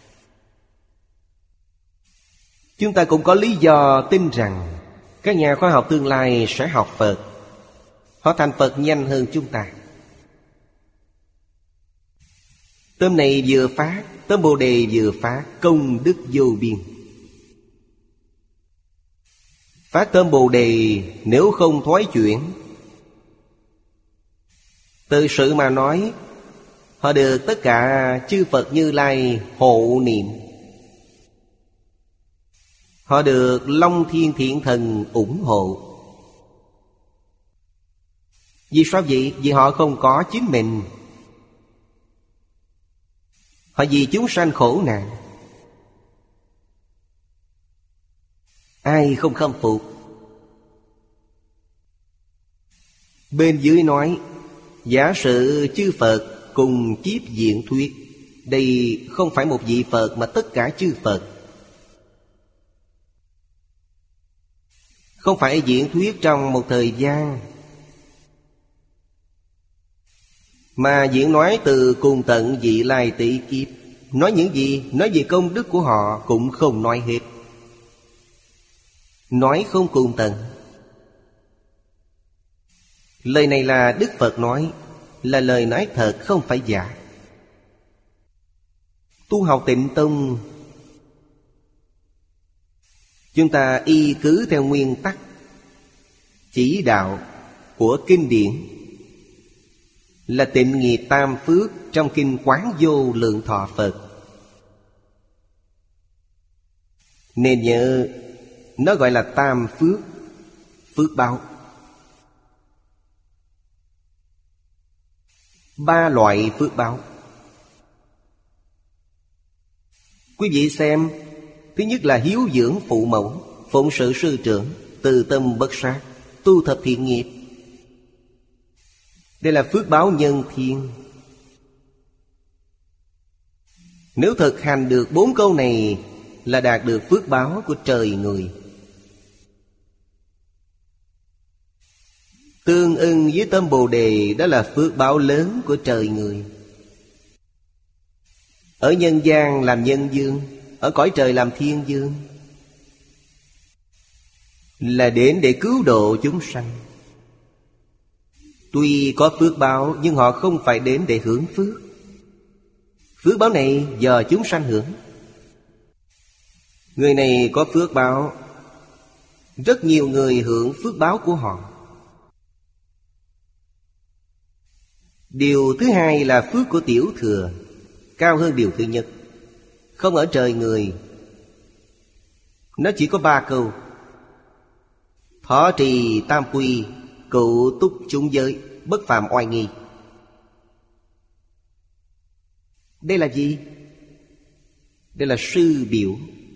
Speaker 1: Chúng ta cũng có lý do tin rằng các nhà khoa học tương lai sẽ học Phật. Họ thành Phật nhanh hơn chúng ta. Tâm này vừa phát, tâm Bồ Đề vừa phát, công đức vô biên. Phát tâm Bồ Đề nếu không thoái chuyển, từ sự mà nói, họ được tất cả chư Phật Như Lai hộ niệm. Họ được Long Thiên Thiện Thần ủng hộ. Vì sao vậy? Vì họ không có chính mình. Họ vì chúng sanh khổ nạn. Ai không khâm phục? Bên dưới nói, giả sử chư Phật cùng chiếp diễn thuyết. Đây không phải một vị Phật mà tất cả chư Phật. Không phải diễn thuyết trong một thời gian, mà diễn nói từ cùng tận vị lai tỷ kiếp. Nói những gì? Nói về công đức của họ cũng không nói hết. Nói không cùng tận. Lời này là Đức Phật nói, là lời nói thật, không phải giả. Tu học Tịnh Tông, chúng ta y cứ theo nguyên tắc chỉ đạo của kinh điển, là tịnh nghiệp tam phước trong kinh Quán Vô Lượng Thọ Phật. Nên nhớ, nó gọi là tam phước, phước báo. Ba loại phước báo. Quý vị xem, thứ nhất là hiếu dưỡng phụ mẫu, phụng sự sư trưởng, từ tâm bất sát, tu thập thiện nghiệp. Đây là phước báo nhân thiên. Nếu thực hành được bốn câu này là đạt được phước báo của trời người. Tương ưng với tâm Bồ Đề, đó là phước báo lớn của trời người. Ở nhân gian làm nhân dương, ở cõi trời làm thiên dương, là đến để cứu độ chúng sanh. Tuy có phước báo, nhưng họ không phải đến để hưởng phước. Phước báo này do chúng sanh hưởng. Người này có phước báo, rất nhiều người hưởng phước báo của họ. Điều thứ hai là phước của tiểu thừa, cao hơn điều thứ nhất. Không ở trời người. Nó chỉ có ba câu: thọ trì tam quy, cựu túc chúng giới, bất phạm oai nghi. Đây là gì? Đây là sư biểu,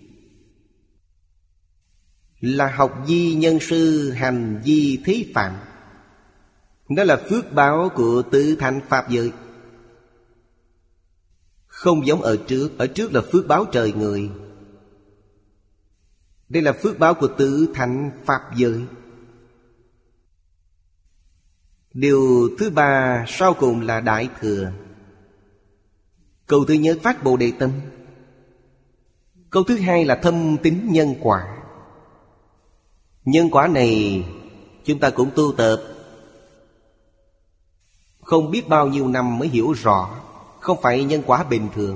Speaker 1: là học vi nhân sư, hành vi thí phạm. Đó là phước báo của tứ thánh pháp giới. Không giống ở trước. Ở trước là phước báo trời người. Đây là phước báo của tứ thánh pháp giới. Điều thứ ba sau cùng là đại thừa. Câu thứ nhất phát Bồ Đề tâm. Câu thứ hai là thâm tín nhân quả. Nhân quả này chúng ta cũng tu tập không biết bao nhiêu năm mới hiểu rõ. Không phải nhân quả bình thường.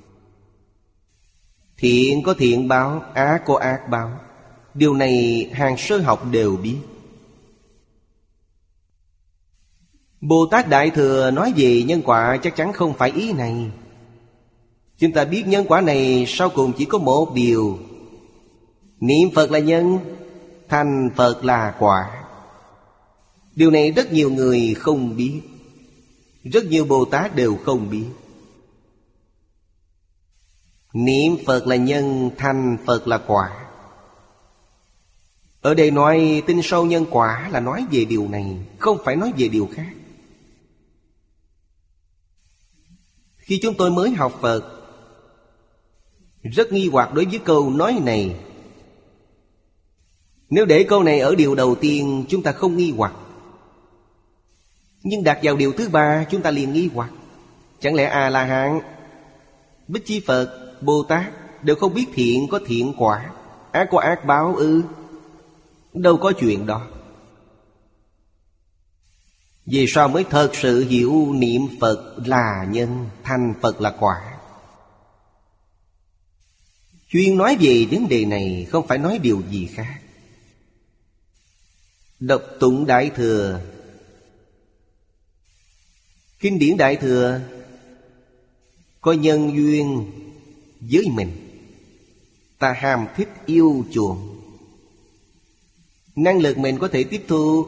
Speaker 1: Thiện có thiện báo, ác có ác báo. Điều này hàng sơ học đều biết. Bồ Tát Đại Thừa nói về nhân quả chắc chắn không phải ý này. Chúng ta biết nhân quả này sau cùng chỉ có một điều: niệm Phật là nhân, thành Phật là quả. Điều này rất nhiều người không biết, rất nhiều Bồ Tát đều không biết. Niệm Phật là nhân, thành Phật là quả. Ở đây nói tin sâu nhân quả là nói về điều này, không phải nói về điều khác. Khi chúng tôi mới học Phật, rất nghi hoặc đối với câu nói này. Nếu để câu này ở điều đầu tiên, chúng ta không nghi hoặc. Nhưng đặt vào điều thứ ba, chúng ta liền nghi hoặc. Chẳng lẽ A-la-hán, Bích Chi Phật, Bồ Tát đều không biết thiện có thiện quả, ác có ác báo ư? Đâu có chuyện đó. Vì sao mới thật sự hiểu niệm Phật là nhân, thành Phật là quả? Chuyên nói về vấn đề này, không phải nói điều gì khác. Đọc tụng Đại Thừa, kinh điển Đại Thừa có nhân duyên với mình, ta ham thích yêu chuộng, năng lực mình có thể tiếp thu,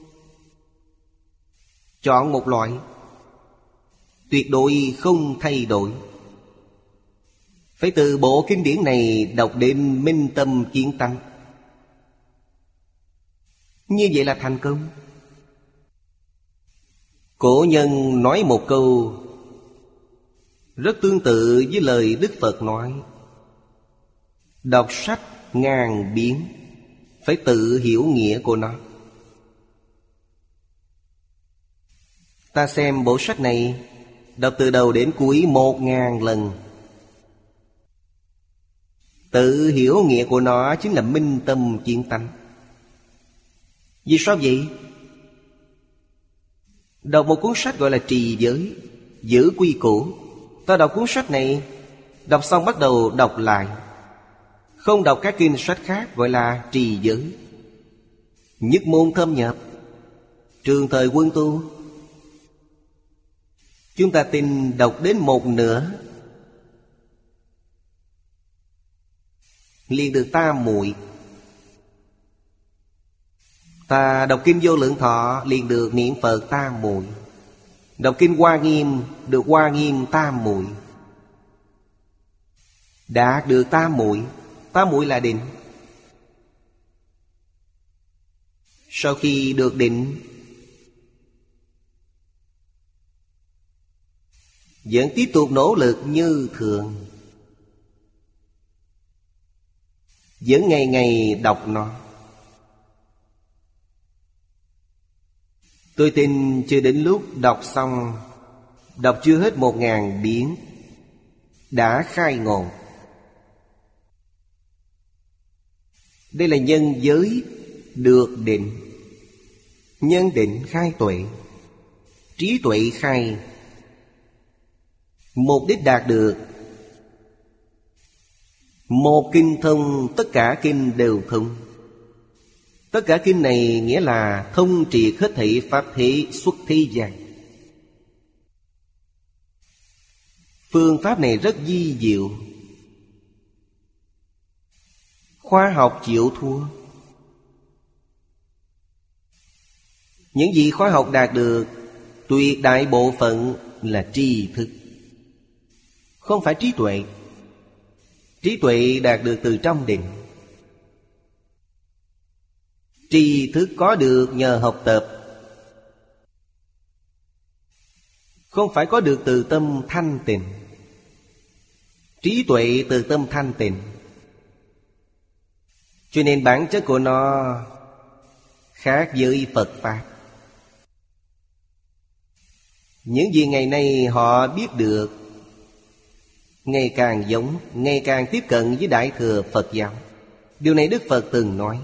Speaker 1: chọn một loại, tuyệt đối không thay đổi. Phải từ bộ kinh điển này đọc đến minh tâm kiến tánh. Như vậy là thành công. Cổ nhân nói một câu rất tương tự với lời Đức Phật nói: đọc sách ngàn biến, phải tự hiểu nghĩa của nó. Ta xem bộ sách này, đọc từ đầu đến cuối một ngàn lần, tự hiểu nghĩa của nó chính là minh tâm kiến tánh. Vì sao vậy? Đọc một cuốn sách gọi là trì giới, giữ quy củ. Ta đọc cuốn sách này, đọc xong bắt đầu đọc lại, không đọc các kinh sách khác, gọi là trì giới. Nhất môn thâm nhập, trường thời quân tu. Chúng ta tin đọc đến một nửa liền được tam muội. Ta đọc kinh Vô Lượng Thọ liền được niệm Phật tam muội. Đọc kinh Hoa Nghiêm được Hoa Nghiêm tam muội. Đạt được tam muội. Tam muội là định. Sau khi được định, vẫn tiếp tục nỗ lực như thường, vẫn ngày ngày đọc nó. Tôi tin chưa đến lúc đọc xong, đọc chưa hết một ngàn biến, đã khai ngộ. Đây là nhân giới được định. Nhân định khai tuệ, trí tuệ khai. Mục đích đạt được, một kinh thông, tất cả kinh đều thông. Tất cả kinh này nghĩa là thông triệt hết thảy pháp thế xuất thế gian. Phương pháp này rất vi diệu. Khoa học chịu thua. Những gì khoa học đạt được, tuyệt đại bộ phận là tri thức, không phải trí tuệ. Trí tuệ đạt được từ trong định. Tri thức có được nhờ học tập, không phải có được từ tâm thanh tịnh. Trí tuệ từ tâm thanh tịnh. Cho nên bản chất của nó khác với Phật Pháp. Những gì ngày nay họ biết được ngày càng giống, ngày càng tiếp cận với Đại Thừa Phật giáo. Điều này Đức Phật từng nói.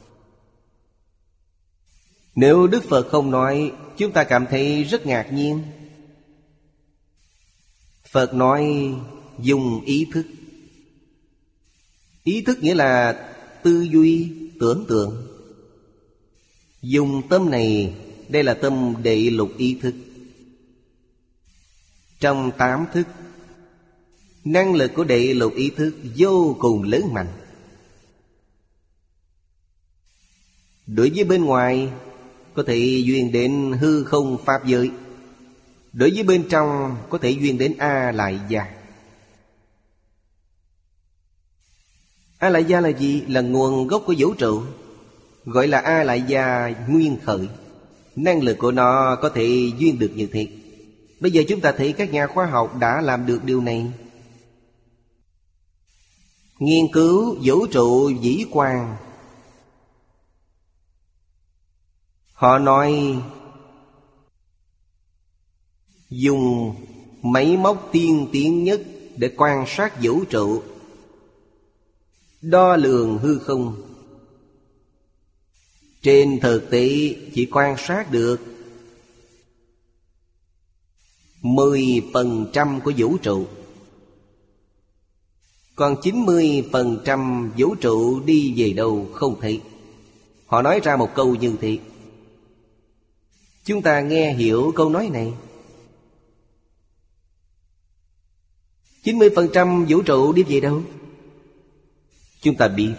Speaker 1: Nếu Đức Phật không nói, chúng ta cảm thấy rất ngạc nhiên. Phật nói dùng ý thức. Ý thức nghĩa là tư duy, tưởng tượng. Dùng tâm này Đây là tâm đệ lục ý thức. Trong tám thức, năng lực của đệ lục ý thức vô cùng lớn mạnh. Đối với bên ngoài có thể duyên đến hư không pháp giới, đối với bên trong có thể duyên đến A Lại Gia. A Lại Gia là gì? Là nguồn gốc của vũ trụ, gọi là A Lại Gia nguyên khởi. Năng lực của nó có thể duyên được như thế. Bây giờ chúng ta thấy các nhà khoa học đã làm được điều này. Nghiên cứu vũ trụ vĩ quan, họ nói dùng máy móc tiên tiến nhất để quan sát vũ trụ, đo lường hư không. Trên thực tế chỉ quan sát được mười phần trăm của vũ trụ, còn chín mươi phần trăm vũ trụ đi về đâu không thấy. Họ nói ra một câu như thế. Chúng ta nghe hiểu câu nói này. chín mươi phần trăm vũ trụ đi về đâu? Chúng ta biết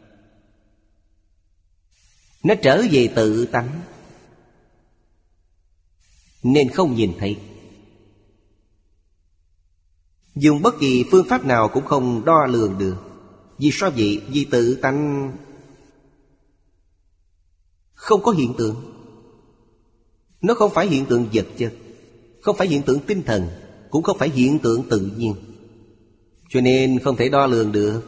Speaker 1: nó trở về tự tánh, nên không nhìn thấy. Dùng bất kỳ phương pháp nào cũng không đo lường được. Vì sao vậy? Vì tự tánh không có hiện tượng. Nó không phải hiện tượng vật chất, không phải hiện tượng tinh thần, cũng không phải hiện tượng tự nhiên, cho nên không thể đo lường được.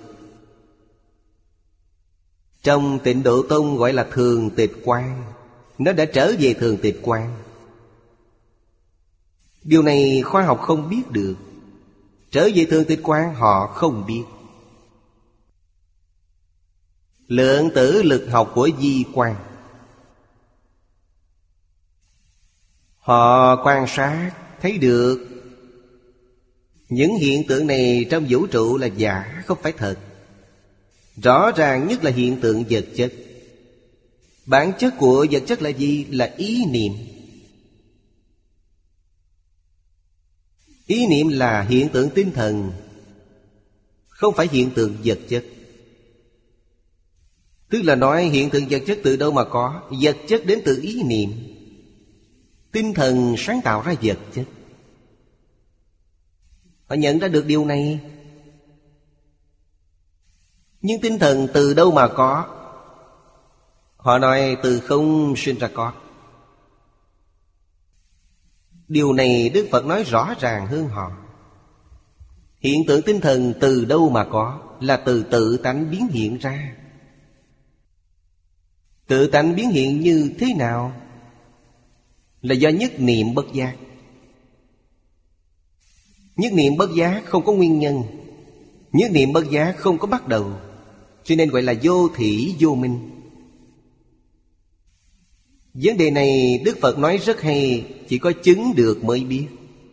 Speaker 1: Trong Tịnh Độ Tông gọi là thường tịch quan. Nó đã trở về thường tịch quan. Điều này khoa học không biết được. Trở về thường tịch quan họ không biết. Lượng tử lực học của di quan, họ quan sát thấy được những hiện tượng này trong vũ trụ là giả, không phải thật. Rõ ràng nhất là hiện tượng vật chất. Bản chất của vật chất là gì? Là ý niệm. Ý niệm là hiện tượng tinh thần, không phải hiện tượng vật chất. Tức là nói hiện tượng vật chất từ đâu mà có? Vật chất đến từ ý niệm. Tinh thần sáng tạo ra vật chất. Họ nhận ra được điều này. Nhưng tinh thần từ đâu mà có? Họ nói từ không sinh ra có. Điều này Đức Phật nói rõ ràng hơn họ. Hiện tượng tinh thần từ đâu mà có? Là từ tự tánh biến hiện ra. Tự tánh biến hiện như thế nào? Là do nhất niệm bất giác. Nhất niệm bất giác không có nguyên nhân, nhất niệm bất giác không có bắt đầu, cho nên gọi là vô thủy vô minh. Vấn đề này Đức Phật nói rất hay. Chỉ có chứng được mới biết.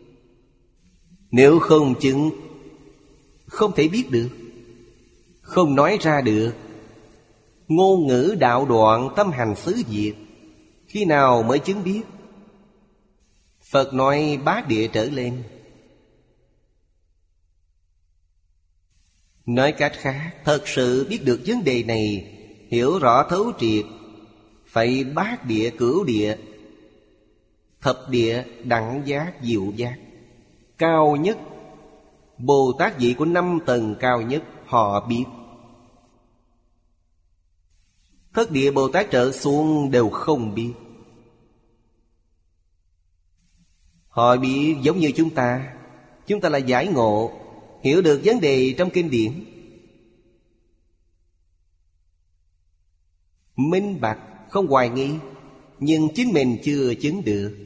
Speaker 1: Nếu không chứng, không thể biết được, không nói ra được. Ngôn ngữ đạo đoạn, tâm hành xứ diệt. Khi nào mới chứng biết? Phật nói bát địa trở lên. Nói cách khác, thật sự biết được vấn đề này, hiểu rõ thấu triệt, phải bát địa, cửu địa, thập địa, đẳng giác, diệu giác. Cao nhất, Bồ Tát vị của năm tầng cao nhất họ biết. Thất địa Bồ Tát trở xuống đều không biết. Họ biết giống như chúng ta. Chúng ta là giải ngộ, hiểu được vấn đề trong kinh điển, minh bạch, không hoài nghi. Nhưng chính mình chưa chứng được.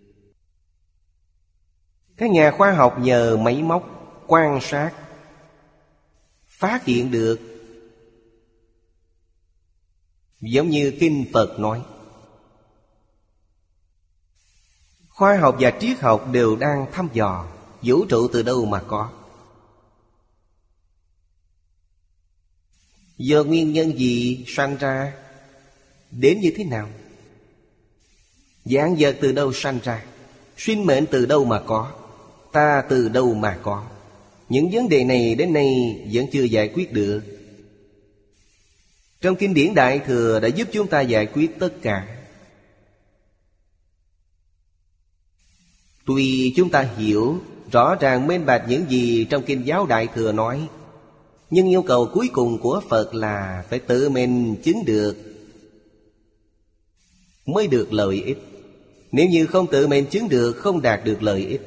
Speaker 1: Các nhà khoa học nhờ máy móc quan sát phát hiện được. Giống như kinh Phật nói, khoa học và triết học đều đang thăm dò vũ trụ từ đâu mà có, do nguyên nhân gì sanh ra, đến như thế nào. Vạn vật từ đâu sanh ra? Sinh mệnh từ đâu mà có? Ta từ đâu mà có? Những vấn đề này đến nay vẫn chưa giải quyết được. Trong kinh điển Đại Thừa đã giúp chúng ta giải quyết tất cả. Tuy chúng ta hiểu rõ ràng minh bạch những gì trong kinh giáo Đại Thừa nói, nhưng yêu cầu cuối cùng của Phật là phải tự mình chứng được mới được lợi ích. Nếu như không tự mình chứng được, không đạt được lợi ích.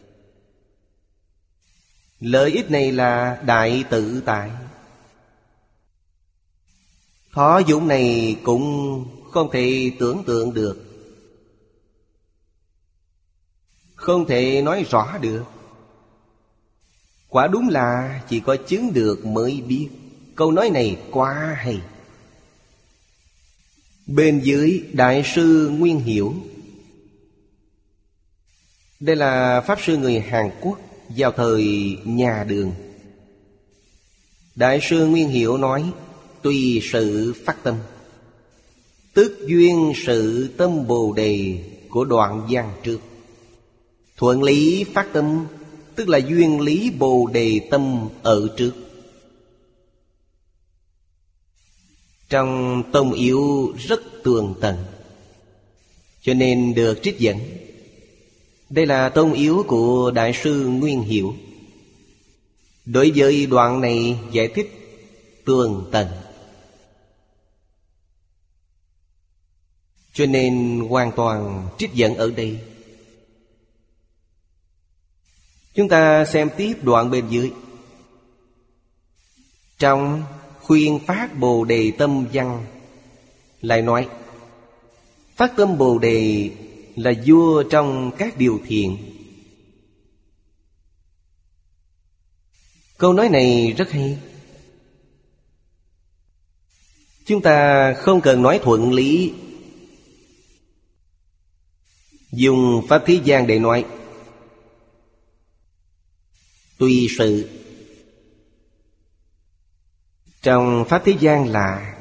Speaker 1: Lợi ích này là đại tự tại. Thọ dụng này cũng không thể tưởng tượng được, không thể nói rõ được. Quả đúng là chỉ có chứng được mới biết. Câu nói này quá hay. Bên dưới Đại sư Nguyên Hiểu, đây là Pháp sư người Hàn Quốc vào thời nhà Đường. Đại sư Nguyên Hiểu nói: tùy sự phát tâm, tức duyên sự tâm Bồ Đề của đoạn văn trước. Thuận lý phát tâm, tức là duyên lý Bồ Đề tâm ở trước. Trong tông yếu rất tường tận, cho nên được trích dẫn. Đây là tông yếu của Đại sư Nguyên Hiểu. Đối với đoạn này giải thích tường tận, cho nên hoàn toàn trích dẫn ở đây. Chúng ta xem tiếp đoạn bên dưới. Trong khuyên phát Bồ Đề tâm văn lại nói: phát tâm Bồ Đề là vua trong các điều thiện. Câu nói này rất hay. Chúng ta không cần nói thuận lý, dùng pháp thế gian để nói. Tùy sự. Trong pháp thế gian là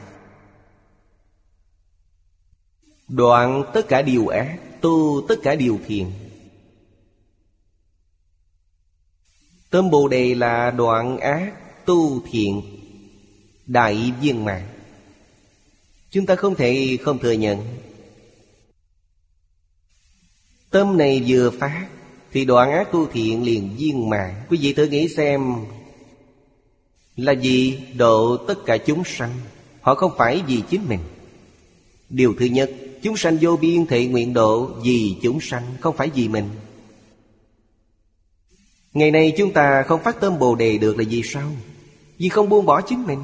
Speaker 1: đoạn tất cả điều ác, tu tất cả điều thiện. Tâm Bồ Đề là đoạn ác, tu thiện, đại viên mãn. Chúng ta không thể không thừa nhận. Tâm này vừa phát thì đoạn ác tu thiện liền viên mãn. Quý vị thử nghĩ xem, là gì? Độ tất cả chúng sanh. Họ không phải vì chính mình. Điều thứ nhất, chúng sanh vô biên thệ nguyện độ vì chúng sanh, không phải vì mình. Ngày nay chúng ta không phát tâm Bồ Đề được là vì sao? Vì không buông bỏ chính mình.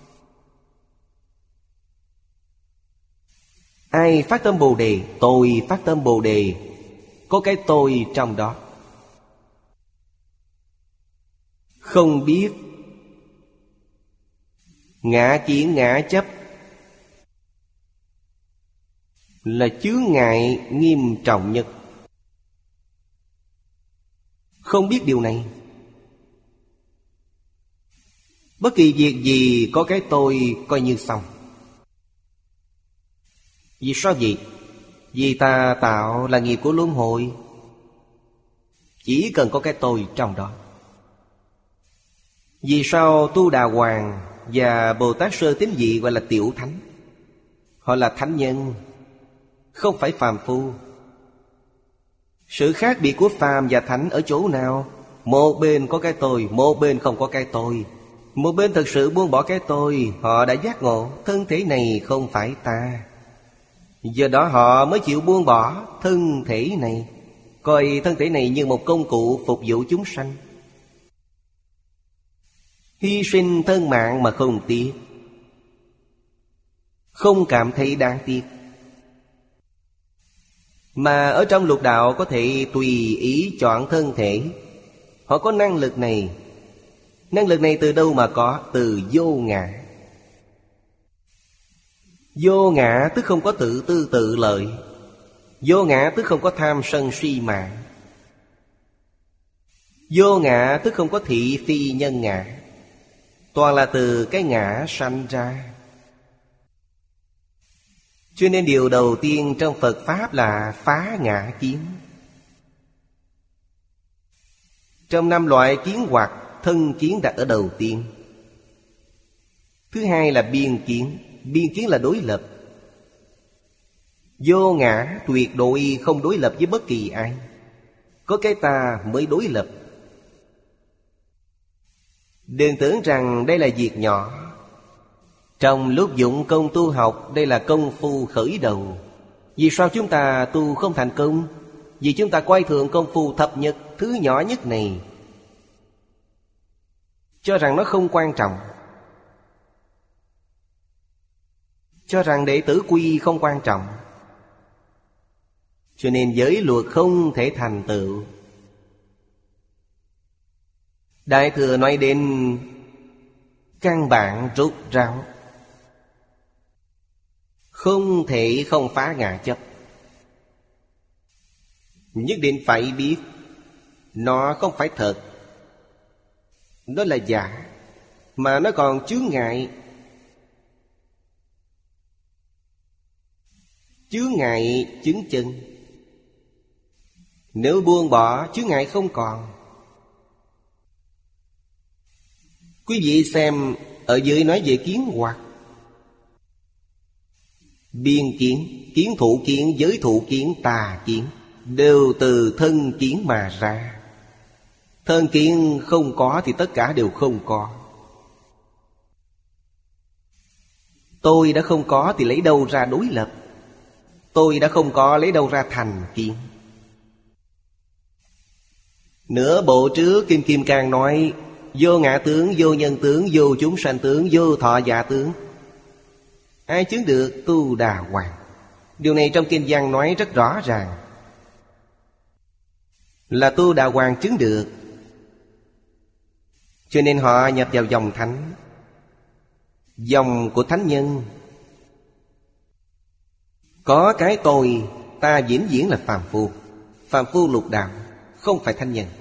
Speaker 1: Ai phát tâm Bồ Đề? Tôi phát tâm Bồ Đề. Có cái tôi trong đó. Không biết ngã kiến ngã chấp là chướng ngại nghiêm trọng nhất. Không biết điều này, bất kỳ việc gì có cái tôi coi như xong. Vì sao vậy? Vì ta tạo là nghiệp của luân hồi. Chỉ cần có cái tôi trong đó. Vì sao Tu Đà Hoàng và Bồ Tát Sơ Tín Vị gọi là tiểu thánh? Họ là thánh nhân, không phải phàm phu. Sự khác biệt của phàm và thánh ở chỗ nào? Một bên có cái tôi, một bên không có cái tôi. Một bên thực sự buông bỏ cái tôi, họ đã giác ngộ thân thể này không phải ta. Do đó họ mới chịu buông bỏ thân thể này, coi thân thể này như một công cụ phục vụ chúng sanh. Hy sinh thân mạng mà không tiếc, không cảm thấy đáng tiếc. Mà ở trong lục đạo có thể tùy ý chọn thân thể. Họ có năng lực này. Năng lực này từ đâu mà có? Từ vô ngã. Vô ngã tức không có tự tư tự lợi. Vô ngã tức không có tham sân si mạng. Vô ngã tức không có thị phi nhân ngã. Toàn là từ cái ngã sanh ra. Cho nên điều đầu tiên trong Phật Pháp là phá ngã kiến. Trong năm loại kiến hoặc, thân kiến đặt ở đầu tiên. Thứ hai là biên kiến. Biên kiến là đối lập. Vô ngã tuyệt đối không đối lập với bất kỳ ai. Có cái ta mới đối lập. Đừng tưởng rằng đây là việc nhỏ. Trong lúc dụng công tu học, đây là công phu khởi đầu. Vì sao chúng ta tu không thành công? Vì chúng ta coi thường công phu thập nhật, thứ nhỏ nhất này, cho rằng nó không quan trọng, cho rằng đệ tử quy không quan trọng. Cho nên giới luật không thể thành tựu. Đại Thừa nói đến căn bản rốt ráo, không thể không phá ngã chấp. Nhất định phải biết nó không phải thật, nó là giả, mà nó còn chướng ngại. Chướng ngại chứng chân. Nếu buông bỏ, chướng ngại không còn. Quý vị xem, ở dưới nói về kiến hoặc. Biên kiến, kiến thủ kiến, giới thủ kiến, tà kiến, đều từ thân kiến mà ra. Thân kiến không có thì tất cả đều không có. Tôi đã không có thì lấy đâu ra đối lập? Tôi đã không có lấy đâu ra thành kiến? Nửa bộ trước Kim Kim Cang nói vô ngã tướng, vô nhân tướng, vô chúng sanh tướng, vô thọ giả tướng. Ai chứng được? Tu Đà Hoàng. Điều này trong Kinh Văn nói rất rõ ràng, là Tu Đà Hoàng chứng được. Cho nên họ nhập vào dòng thánh, dòng của thánh nhân. Có cái tôi, ta vĩnh viễn là phàm phu. Phàm phu lục đạo, không phải thánh nhân.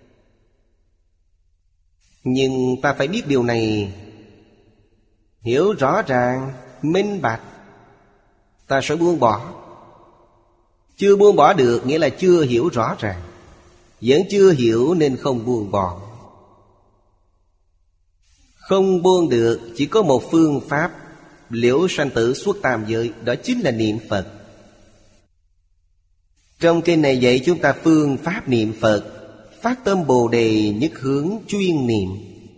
Speaker 1: Nhưng ta phải biết điều này, hiểu rõ ràng, minh bạch, ta sẽ buông bỏ. Chưa buông bỏ được nghĩa là chưa hiểu rõ ràng. Vẫn chưa hiểu nên không buông bỏ. Không buông được chỉ có một phương pháp, liễu sanh tử xuất tam giới, đó chính là niệm Phật. Trong kinh này dạy chúng ta phương pháp niệm Phật. Phát tâm Bồ Đề nhất hướng chuyên niệm.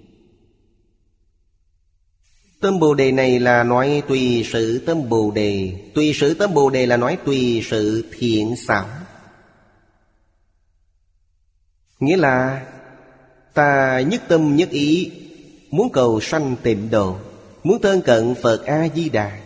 Speaker 1: Tâm Bồ Đề này là nói tùy sự tâm Bồ Đề. Tùy sự tâm Bồ Đề là nói tùy sự thiện xảo. Nghĩa là ta nhất tâm nhất ý muốn cầu sanh tịnh độ, muốn thân cận Phật A-di-đà.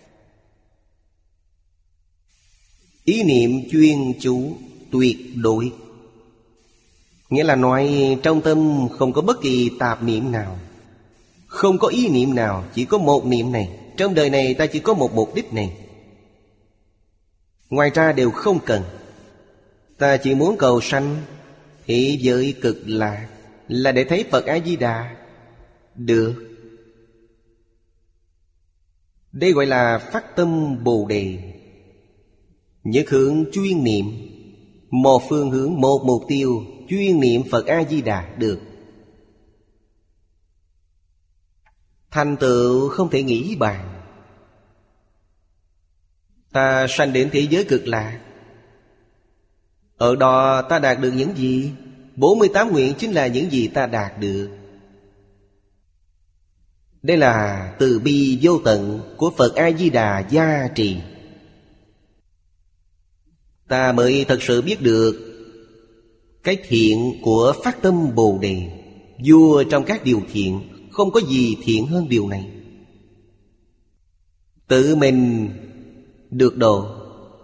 Speaker 1: Ý niệm chuyên chú tuyệt đối. Nghĩa là nói trong tâm không có bất kỳ tạp niệm nào, không có ý niệm nào, chỉ có một niệm này. Trong đời này ta chỉ có một mục đích này, ngoài ra đều không cần. Ta chỉ muốn cầu sanh thế giới cực lạc, là để thấy Phật A-di-đà. Được. Đây gọi là phát tâm Bồ Đề. Nhất hướng chuyên niệm. Một phương hướng, một mục tiêu, chuyên niệm Phật A-di-đà. Được. Thành tựu không thể nghĩ bàn. Ta sanh đến thế giới cực lạc, ở đó ta đạt được những gì? bốn mươi tám nguyện chính là những gì ta đạt được. Đây là từ bi vô tận của Phật A-di-đà gia trì. Ta mới thật sự biết được cái thiện của phát tâm Bồ Đề. Vua trong các điều thiện, không có gì thiện hơn điều này. Tự mình được độ,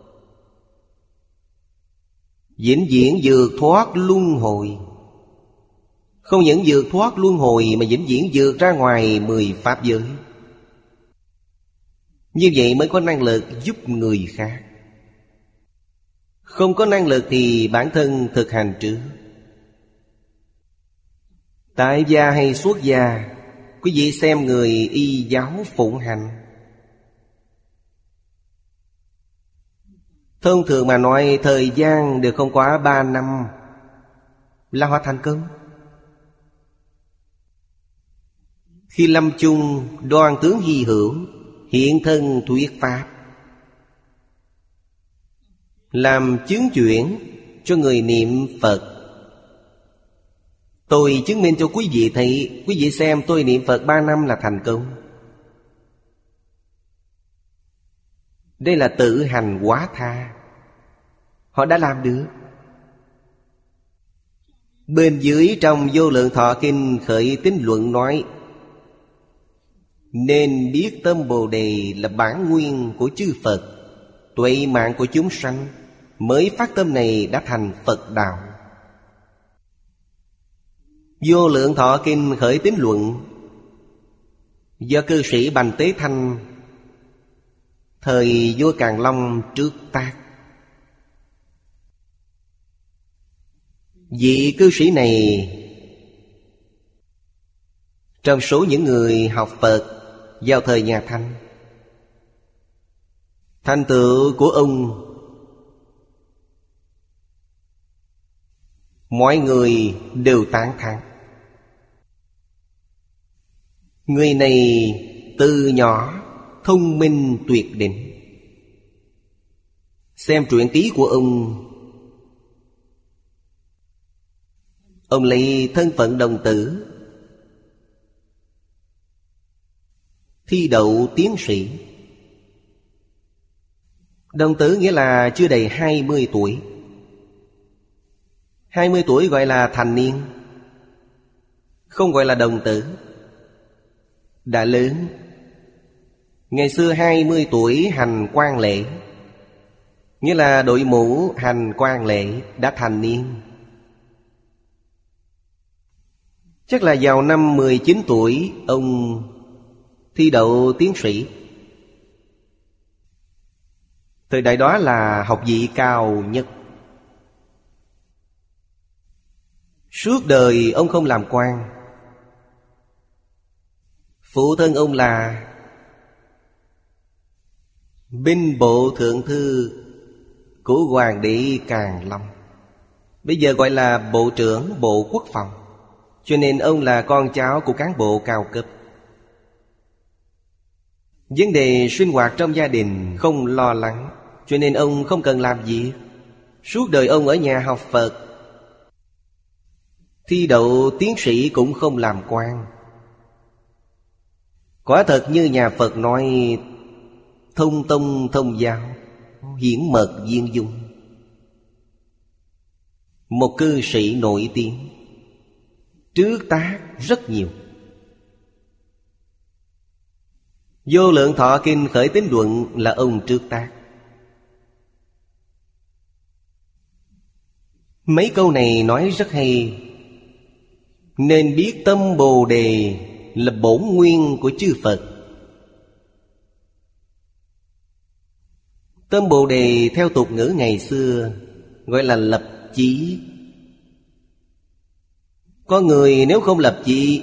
Speaker 1: vĩnh viễn vượt thoát luân hồi. Không những vượt thoát luân hồi mà vĩnh viễn vượt ra ngoài mười pháp giới. Như vậy mới có năng lực giúp người khác. Không có năng lực thì bản thân thực hành trước. Tại gia hay xuất gia, quý vị xem người y giáo phụng hành, Thông thường mà nói, thời gian đều không quá ba năm là họ thành công. Khi lâm chung, đoan tướng hy hữu, hiện thân thuyết pháp, làm chứng chuyển cho người niệm Phật. Tôi chứng minh cho quý vị thấy, quý vị xem tôi niệm Phật ba năm là thành công. Đây là tự hành hóa tha. Họ đã làm được. Bên dưới trong Vô Lượng Thọ Kinh Khởi Tín Luận nói: nên biết tâm Bồ Đề là bản nguyên của chư Phật, tuệ mạng của chúng sanh, mới phát tâm này đã thành Phật đạo. Vô Lượng Thọ Kinh Khởi Tín Luận do cư sĩ Bành Tế Thanh thời vua Càn Long trước tác. Vị cư sĩ này trong số những người học Phật vào thời nhà Thanh. Thành tựu của ông mọi người đều tán thán. Người này từ nhỏ thông minh tuyệt đỉnh. Xem truyện ký của ông, ông lấy thân phận đồng tử, thi đậu tiến sĩ. Đồng tử nghĩa là chưa đầy hai mươi tuổi. Hai mươi tuổi gọi là thành niên, không gọi là đồng tử. Đã lớn. Ngày xưa hai mươi tuổi hành quan lễ, nghĩa là đội mũ hành quan lễ, đã thành niên. Chắc là vào năm mười chín tuổi ông thi đậu tiến sĩ. Thời đại đó là học vị cao nhất. Suốt đời ông không làm quan. Phụ thân ông là binh bộ thượng thư của Hoàng đế Càn Long, bây giờ gọi là Bộ trưởng Bộ Quốc phòng. Cho nên ông là con cháu của cán bộ cao cấp. Vấn đề sinh hoạt trong gia đình không lo lắng, cho nên ông không cần làm gì. Suốt đời ông ở nhà học Phật. Thi đậu tiến sĩ cũng không làm quan. Quả thật như nhà Phật nói, thông tông thông giáo, hiển mật viên dung. Một cư sĩ nổi tiếng, trước tác rất nhiều. Vô Lượng Thọ Kinh Khởi Tín Luận là ông trước tác. Mấy câu này nói rất hay. Nên biết tâm Bồ Đề là bổn nguyên của chư Phật. Tâm Bồ Đề theo tục ngữ ngày xưa gọi là lập chí. Có người nếu không lập chí,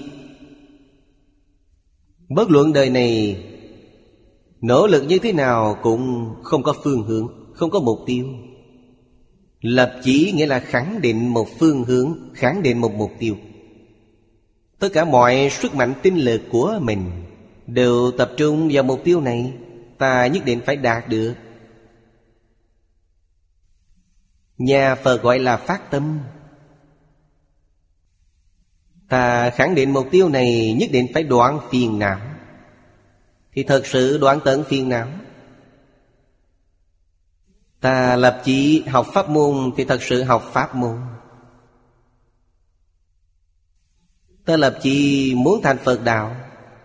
Speaker 1: bất luận đời này nỗ lực như thế nào cũng không có phương hướng, không có mục tiêu. Lập chí nghĩa là khẳng định một phương hướng, khẳng định một mục tiêu. Tất cả mọi sức mạnh tinh lực của mình đều tập trung vào mục tiêu này. Ta nhất định phải đạt được. Nhà Phật gọi là phát tâm. Ta khẳng định mục tiêu này nhất định phải đoạn phiền não, thì thật sự đoạn tận phiền não. Ta lập chí học pháp môn thì thật sự học pháp môn. Ta lập chí muốn thành Phật đạo,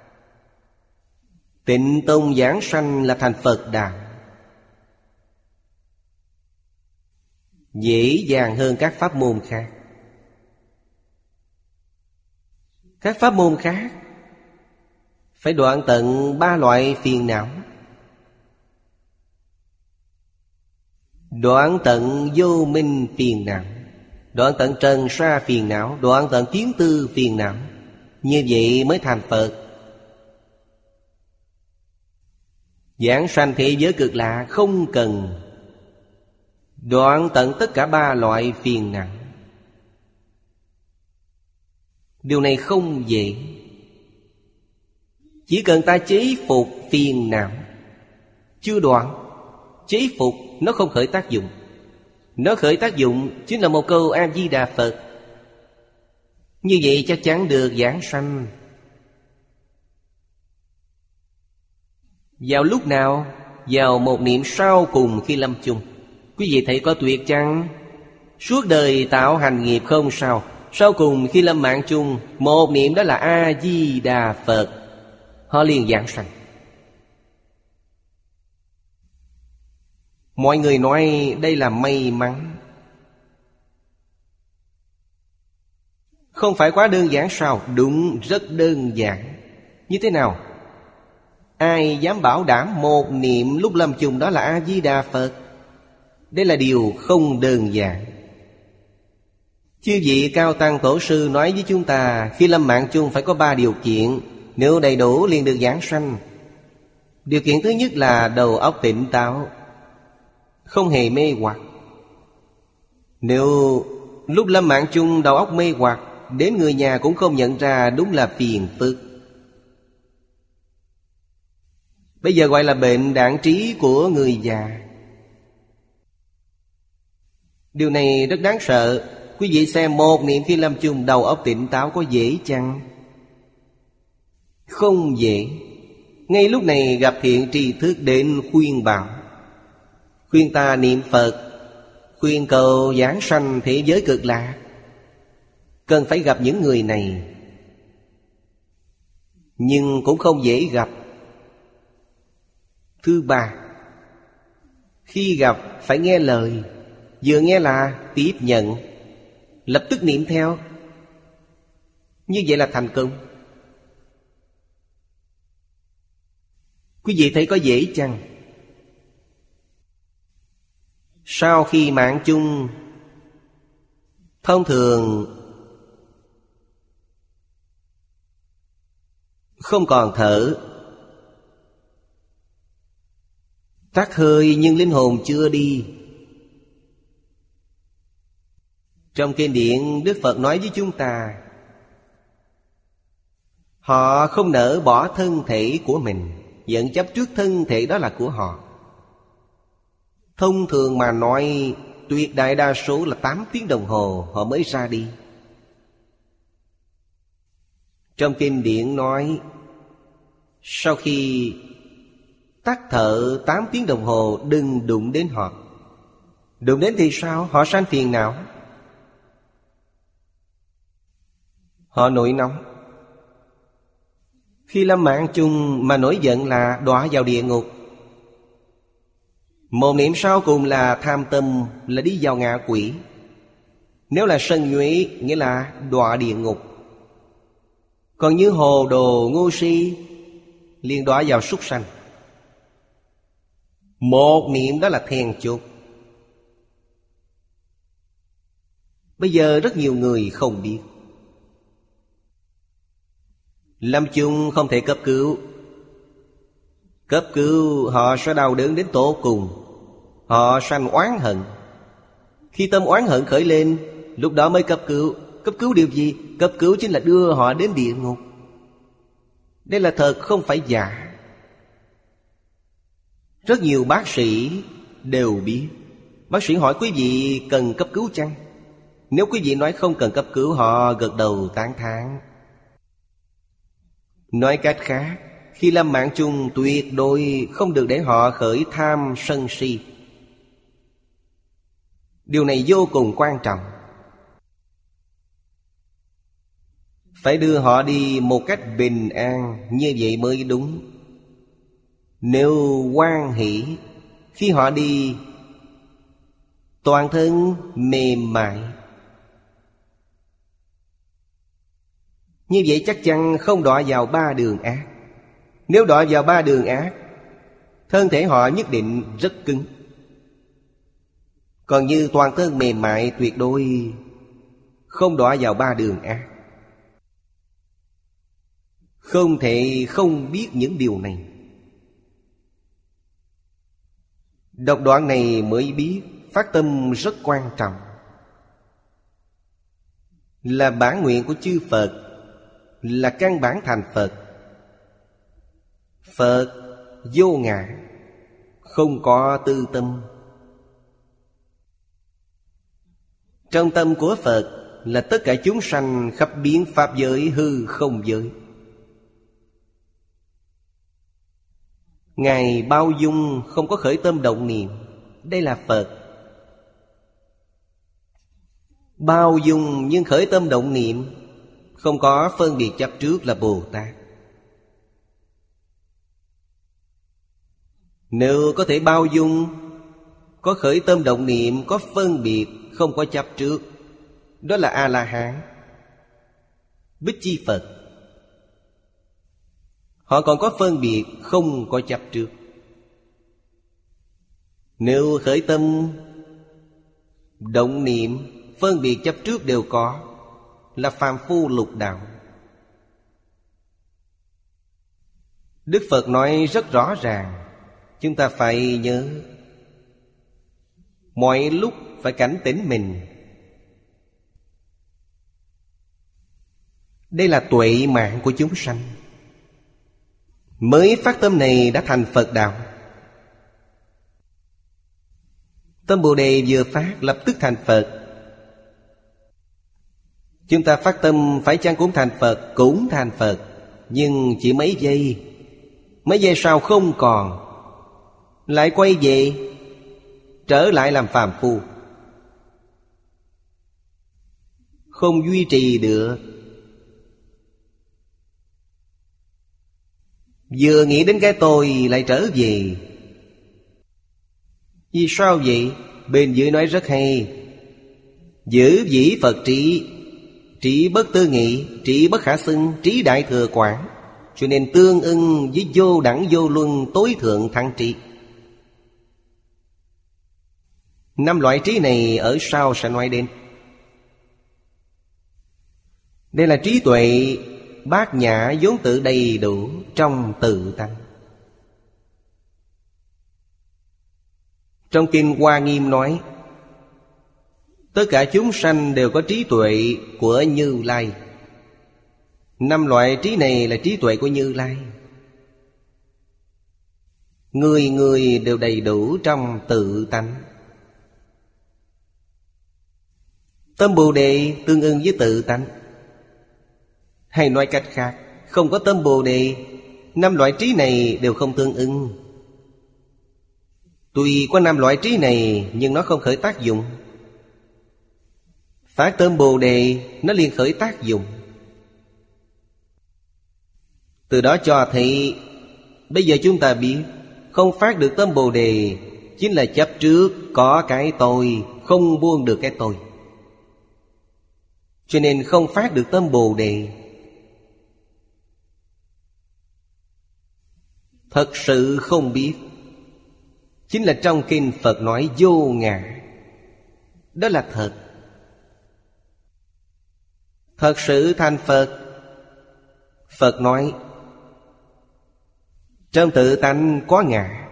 Speaker 1: Tịnh Tông giảng sanh là thành Phật đạo. Dễ dàng hơn các pháp môn khác. Các pháp môn khác phải đoạn tận ba loại phiền não. Đoạn tận vô minh phiền não, đoạn tận trần sa phiền não, đoạn tận kiến tư phiền não. Như vậy mới thành Phật. Giảng sanh thế giới cực lạ không cần đoạn tận tất cả ba loại phiền não. Điều này không dễ. Chỉ cần ta chế phục phiền não, chưa đoạn. Chế phục nó không khởi tác dụng. Nó khởi tác dụng chính là một câu A-di-đà Phật. Như vậy chắc chắn được giảng sanh. Vào lúc nào? Vào một niệm sau cùng khi lâm chung. Quý vị thấy có tuyệt chăng? Suốt đời tạo hành nghiệp không sao, sau cùng khi lâm mạng chung, một niệm đó là A-di-đà Phật, họ liền giảng sanh. Mọi người nói đây là may mắn. Không phải quá đơn giản sao? Đúng, rất đơn giản. Như thế nào? Ai dám bảo đảm một niệm lúc lâm chung đó là A-di-đà Phật? Đây là điều không đơn giản. Chư vị Cao Tăng Tổ Sư nói với chúng ta, khi lâm mạng chung phải có ba điều kiện. Nếu đầy đủ liền được giảng sanh. Điều kiện thứ nhất là đầu óc tỉnh táo, không hề mê hoặc. Nếu lúc lâm mạng chung đầu óc mê hoặc, đến người nhà cũng không nhận ra, đúng là phiền phức. Bây giờ gọi là bệnh đạn trí của người già. Điều này rất đáng sợ. Quý vị xem một niệm khi lâm chung đầu óc tỉnh táo có dễ chăng? Không dễ. Ngay lúc này gặp thiện tri thức đến khuyên bảo, khuyên ta niệm Phật, khuyên cầu giảng sanh thế giới cực lạc. Cần phải gặp những người này. Nhưng cũng không dễ gặp. Thứ ba, khi gặp phải nghe lời. Vừa nghe là tiếp nhận, lập tức niệm theo. Như vậy là thành công. Quý vị thấy có dễ chăng? Sau khi mạng chung, thông thường không còn thở, tắt hơi nhưng linh hồn chưa đi. Trong kinh điển Đức Phật nói với chúng ta, họ không nỡ bỏ thân thể của mình, vẫn chấp trước thân thể đó là của họ. Thông thường mà nói, tuyệt đại đa số là tám tiếng đồng hồ họ mới ra đi. Trong kinh điển nói, sau khi tắt thở tám tiếng đồng hồ đừng đụng đến họ. Đụng đến thì sao? Họ sanh phiền não. Họ nổi nóng. Khi lâm mạng chung mà nổi giận là đọa vào địa ngục. Một niệm sau cùng là tham tâm, là đi vào ngạ quỷ. Nếu là sân nhuế nghĩa là đọa địa ngục. Còn như hồ đồ ngu si liền đọa vào súc sanh. Một niệm đó là then chốt. Bây giờ rất nhiều người không biết. Lâm chung không thể cấp cứu. Cấp cứu họ sẽ đau đớn đến tột cùng. Họ sanh oán hận. Khi tâm oán hận khởi lên, lúc đó mới cấp cứu. Cấp cứu điều gì? Cấp cứu chính là đưa họ đến địa ngục. Đây là thật không phải giả. Rất nhiều bác sĩ đều biết. Bác sĩ hỏi quý vị cần cấp cứu chăng? Nếu quý vị nói không cần cấp cứu, họ gật đầu tán thán. Nói cách khác, khi lâm mạng chung tuyệt đối không được để họ khởi tham sân si. Điều này vô cùng quan trọng. Phải đưa họ đi một cách bình an, như vậy mới đúng. Nếu hoan hỷ, khi họ đi toàn thân mềm mại, như vậy chắc chắn không đọa vào ba đường ác. Nếu đọa vào ba đường ác, thân thể họ nhất định rất cứng. Còn như toàn thân mềm mại, tuyệt đối không đọa vào ba đường ác. Không thể không biết những điều này. Đọc đoạn này mới biết phát tâm rất quan trọng, là bản nguyện của chư Phật, là căn bản thành Phật. Phật vô ngã, không có tư tâm. Trong tâm của Phật là tất cả chúng sanh khắp biến pháp giới hư không giới. Ngài bao dung, không có khởi tâm động niệm. Đây là Phật. Bao dung nhưng khởi tâm động niệm, không có phân biệt chấp trước là Bồ Tát. Nếu có thể bao dung, có khởi tâm động niệm, có phân biệt, không có chấp trước, đó là A-la-hán, Bích Chi Phật. Họ còn có phân biệt, không có chấp trước. Nếu khởi tâm động niệm, phân biệt chấp trước đều có, là phàm phu lục đạo. Đức Phật nói rất rõ ràng, chúng ta phải nhớ, mọi lúc phải cảnh tỉnh mình. Đây là tuệ mạng của chúng sanh. Mới phát tâm này đã thành Phật đạo. Tâm Bồ Đề vừa phát lập tức thành Phật. Chúng ta phát tâm phải chăng cũng thành Phật? Cũng thành Phật, nhưng chỉ mấy giây. Mấy giây sau không còn, lại quay về, trở lại làm phàm phu, không duy trì được. Vừa nghĩ đến cái tôi lại trở về. Vì sao vậy? Bên dưới nói rất hay: giữ vĩ Phật trí, trí bất tư nghị, trí bất khả xưng, trí đại thừa quảng. Cho nên tương ưng với vô đẳng vô luân tối thượng thắng trí. Năm loại trí này ở sau sẽ nói đến. Đây là trí tuệ bát nhã vốn tự đầy đủ trong tự tánh. Trong Kinh Hoa Nghiêm nói, tất cả chúng sanh đều có trí tuệ của Như Lai. Năm loại trí này là trí tuệ của Như Lai. Người người đều đầy đủ trong tự tánh. Tâm Bồ Đề tương ưng với tự tánh. Hay nói cách khác, không có tâm Bồ Đề, năm loại trí này đều không tương ưng. Tuy có năm loại trí này, nhưng nó không khởi tác dụng. Phát tâm Bồ Đề, nó liền khởi tác dụng. Từ đó cho thấy, bây giờ chúng ta biết, không phát được tâm Bồ Đề chính là chấp trước có cái tôi, không buông được cái tôi. Cho nên không phát được tâm Bồ Đề. Thật sự không biết, chính là trong kinh Phật nói vô ngã. Đó là thật. Thật sự thành Phật. Phật nói trong tự tánh có ngã,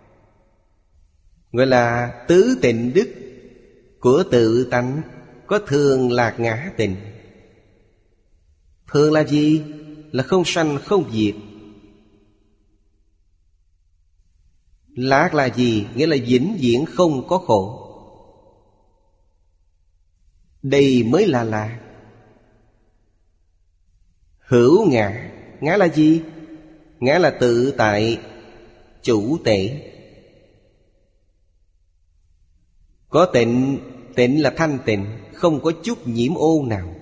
Speaker 1: gọi là tứ tịnh đức của tự tánh. Có thường lạc ngã tịnh. Thường là gì? Là không sanh không diệt. Lạc là gì? Nghĩa là vĩnh viễn không có khổ. Đây mới là lạc. Hữu ngã. Ngã là gì? Ngã là tự tại, chủ tể. Có tịnh. Tịnh là thanh tịnh, không có chút nhiễm ô nào.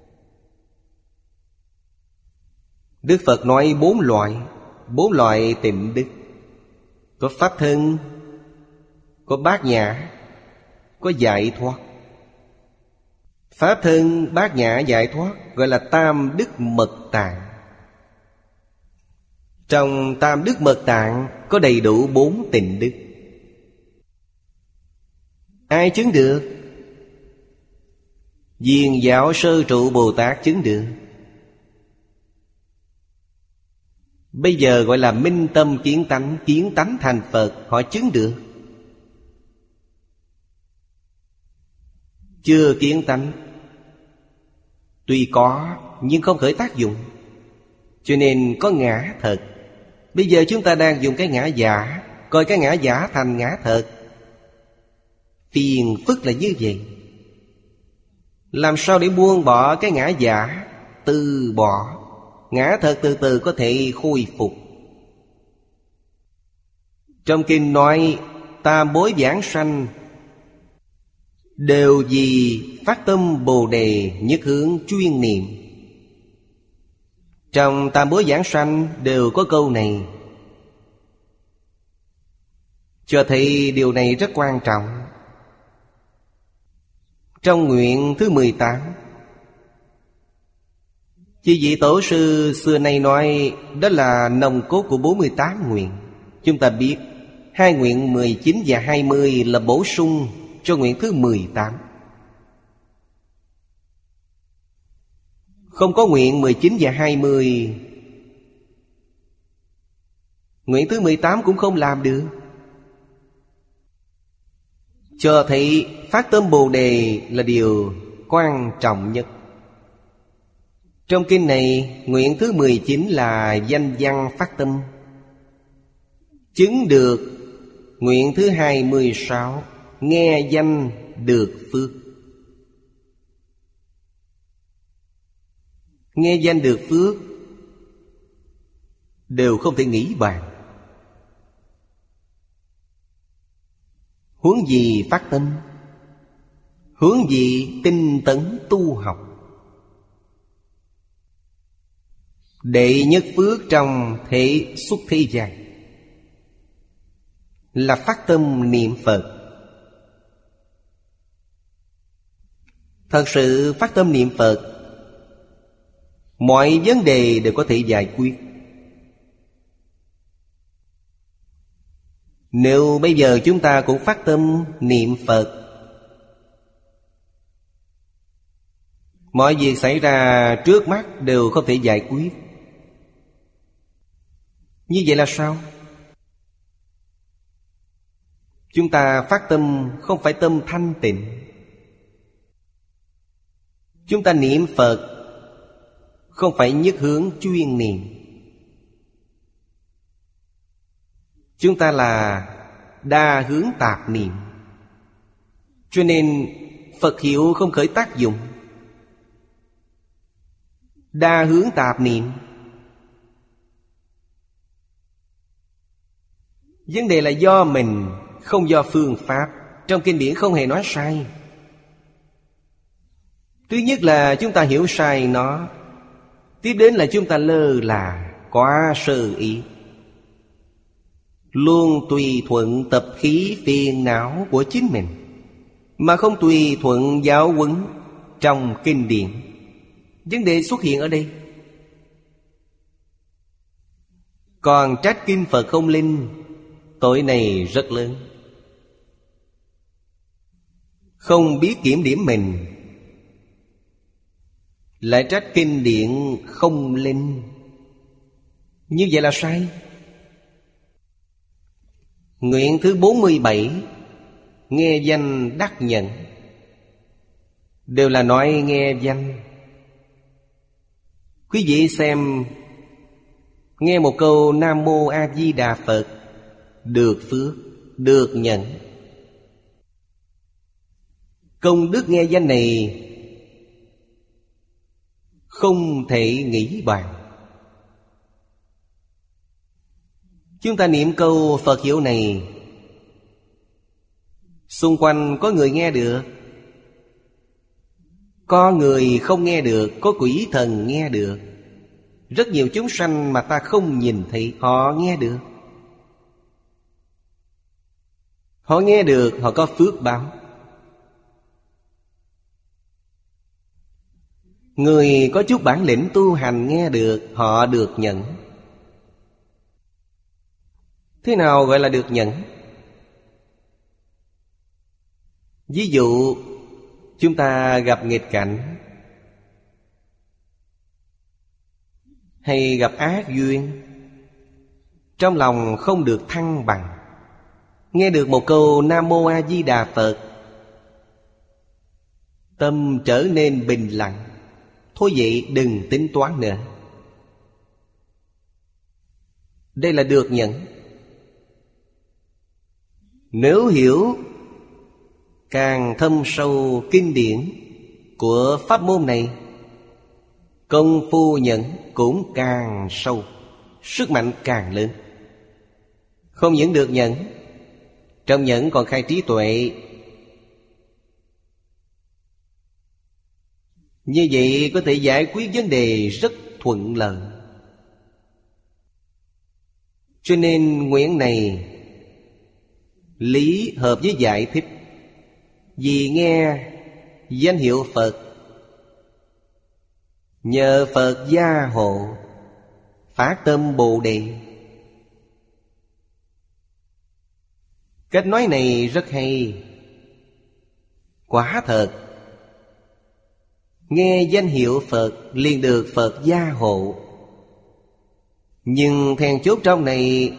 Speaker 1: Đức Phật nói bốn loại, bốn loại tịnh đức. Có pháp thân, có bát nhã, có giải thoát. Pháp thân, bát nhã, giải thoát gọi là tam đức mật tạng. Trong tam đức mật tạng có đầy đủ bốn tịnh đức. Ai chứng được? Viên Giáo Sơ Trụ Bồ Tát chứng được. Bây giờ gọi là minh tâm kiến tánh. Kiến tánh thành Phật, họ chứng được.
Speaker 2: chưa kiến tánh. Tuy có nhưng không khởi tác dụng, cho nên có ngã thật. Bây giờ chúng ta đang dùng cái ngã giả, coi cái ngã giả thành ngã thật. Phiền phức là như vậy. Làm sao để buông bỏ cái ngã giả? Từ bỏ. Ngã thật từ từ có thể khôi phục. Trong kinh nói tam bối vãng sanh đều vì phát tâm Bồ Đề nhất hướng chuyên niệm. Trong tam bối vãng sanh đều có câu này, cho thấy điều này rất quan trọng. Trong nguyện thứ mười tám, chư vị tổ sư xưa nay nói đó là nòng cốt của bốn mươi tám nguyện. Chúng ta biết hai nguyện mười chín và hai mươi là bổ sung cho nguyện thứ mười tám. Không có nguyện mười chín và hai mươi, nguyện thứ mười tám cũng không làm được. Cho thấy phát tâm Bồ Đề là điều quan trọng nhất. Trong kinh này, nguyện thứ mười chín là danh văn phát tâm. Chứng được nguyện thứ hai mươi sáu, nghe danh được phước. Nghe danh được phước đều không thể nghĩ bàn, huống gì phát tâm, huống gì tinh tấn tu học. Đệ nhất phước trong thế xuất thế gian là phát tâm niệm Phật. Thật sự phát tâm niệm Phật, mọi vấn đề đều có thể giải quyết. Nếu bây giờ chúng ta cũng phát tâm niệm Phật, mọi việc xảy ra trước mắt đều không thể giải quyết. Như vậy là sao? Chúng ta phát tâm không phải tâm thanh tịnh. Chúng ta niệm Phật không phải nhất hướng chuyên niệm. Chúng ta là đa hướng tạp niệm, cho nên Phật hiệu không khởi tác dụng. Đa hướng tạp niệm. Vấn đề là do mình, không do phương pháp. Trong kinh điển không hề nói sai. Thứ nhất là chúng ta hiểu sai nó. Tiếp đến là chúng ta lơ là, quá sơ ý, luôn tùy thuận tập khí phiền não của chính mình, mà không tùy thuận giáo huấn trong kinh điển. Vấn đề xuất hiện ở đây. Còn trách kinh Phật không linh, tội này rất lớn. Không biết kiểm điểm mình, lại trách kinh điển không linh, như vậy là sai. Nguyện thứ bốn mươi bảy, nghe danh đắc nhận, đều là nói nghe danh. Quý vị xem, nghe một câu Nam Mô A Di Đà Phật, được phước, được nhận. Công đức nghe danh này không thể nghĩ bàn. Chúng ta niệm câu Phật hiệu này, xung quanh có người nghe được, có người không nghe được, có quỷ thần nghe được. Rất nhiều chúng sanh mà ta không nhìn thấy, họ nghe được. Họ nghe được, họ có phước báo. Người có chút bản lĩnh tu hành nghe được, họ được nhận. Thế nào gọi là được nhận? Ví dụ chúng ta gặp nghịch cảnh, hay gặp ác duyên, trong lòng không được thăng bằng, nghe được một câu Nam Mô A Di Đà Phật, Tâm trở nên bình lặng. Thôi vậy đừng tính toán nữa. Đây là được nhận. Nếu hiểu càng thâm sâu kinh điển của pháp môn này, công phu nhẫn cũng càng sâu, sức mạnh càng lớn. Không những được nhẫn, trong nhẫn còn khai trí tuệ. Như vậy có thể giải quyết vấn đề rất thuận lợi. Cho nên nguyện này lý hợp với giải thích. Vì nghe danh hiệu Phật, nhờ Phật gia hộ, phát tâm Bồ Đề. Cách nói này rất hay. Quả thật, nghe danh hiệu Phật liền được Phật gia hộ. Nhưng then chốt trong này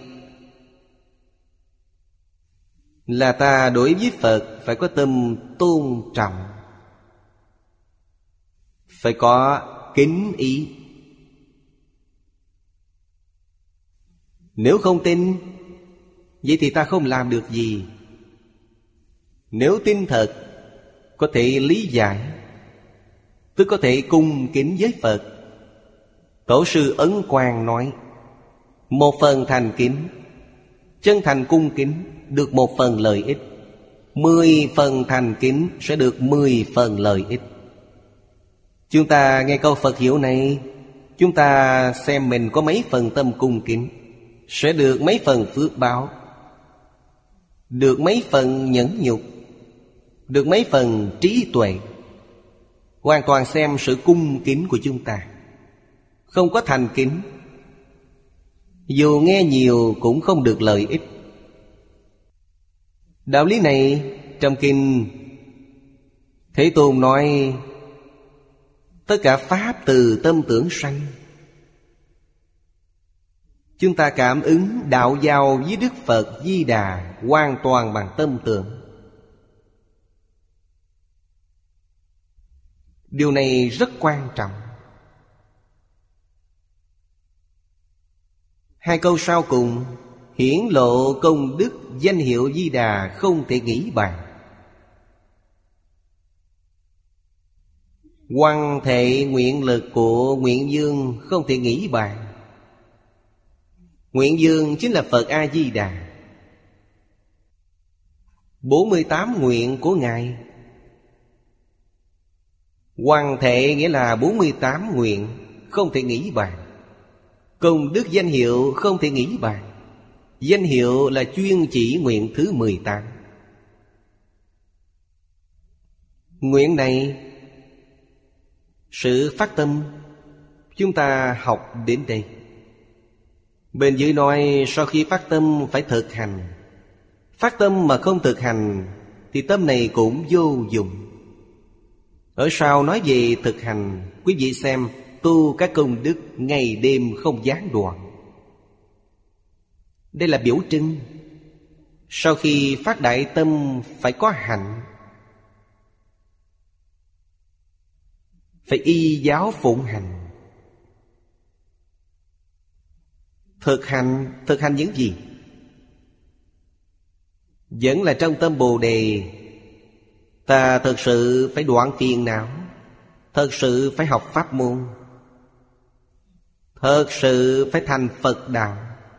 Speaker 2: là ta đối với Phật phải có tâm tôn trọng, phải có kính ý. Nếu không tin, vậy thì ta không làm được gì. Nếu tin thật, có thể lý giải, tức có thể cung kính với Phật. Tổ sư Ấn Quang nói, một phần thành kính, chân thành cung kính được một phần lợi ích. Mười phần thành kính sẽ được mười phần lợi ích. Chúng ta nghe câu Phật hiệu này, chúng ta xem mình có mấy phần tâm cung kính, sẽ được mấy phần phước báo, được mấy phần nhẫn nhục, được mấy phần trí tuệ. Hoàn toàn xem sự cung kính của chúng ta. Không có thành kính, dù nghe nhiều cũng không được lợi ích. Đạo lý này trong kinh Thế Tôn nói, tất cả pháp từ tâm tưởng sanh. Chúng ta cảm ứng đạo giao với Đức Phật Di Đà hoàn toàn bằng tâm tưởng. Điều này rất quan trọng. Hai câu sau cùng hiển lộ công đức danh hiệu Di Đà không thể nghĩ bàn. Hoằng thệ nguyện lực của Nguyện Dương không thể nghĩ bàn. Nguyện Dương chính là Phật A-di-đà. bốn mươi tám nguyện của Ngài. Hoằng thệ nghĩa là bốn mươi tám nguyện, không thể nghĩ bàn. Công đức danh hiệu không thể nghĩ bàn. Danh hiệu là chuyên chỉ nguyện thứ mười tám. Nguyện này, sự phát tâm, chúng ta học đến đây. Bên dưới nói sau khi phát tâm phải thực hành. Phát tâm mà không thực hành thì tâm này cũng vô dụng. Ở sau nói về thực hành, quý vị xem tu các công đức ngày đêm không gián đoạn. Đây là biểu trưng. Sau khi phát đại tâm phải có hạnh, phải y giáo phụng hành. Thực hành, thực hành những gì? Vẫn là trong tâm Bồ Đề. Ta thật sự phải đoạn phiền não, thật sự phải học pháp môn, thật sự phải thành Phật đạo.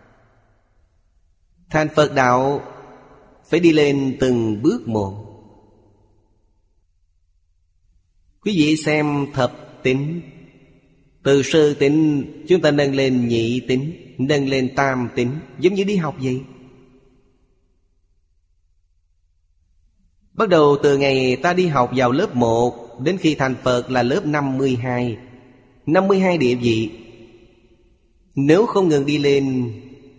Speaker 2: Thành Phật đạo phải đi lên từng bước một. Quý vị xem thập tín, từ sơ tín chúng ta nâng lên nhị tín, nâng lên tam tín, giống như đi học vậy. Bắt đầu từ ngày ta đi học vào lớp một, đến khi thành Phật là lớp năm mươi hai. năm mươi hai địa vị. Nếu không ngừng đi lên,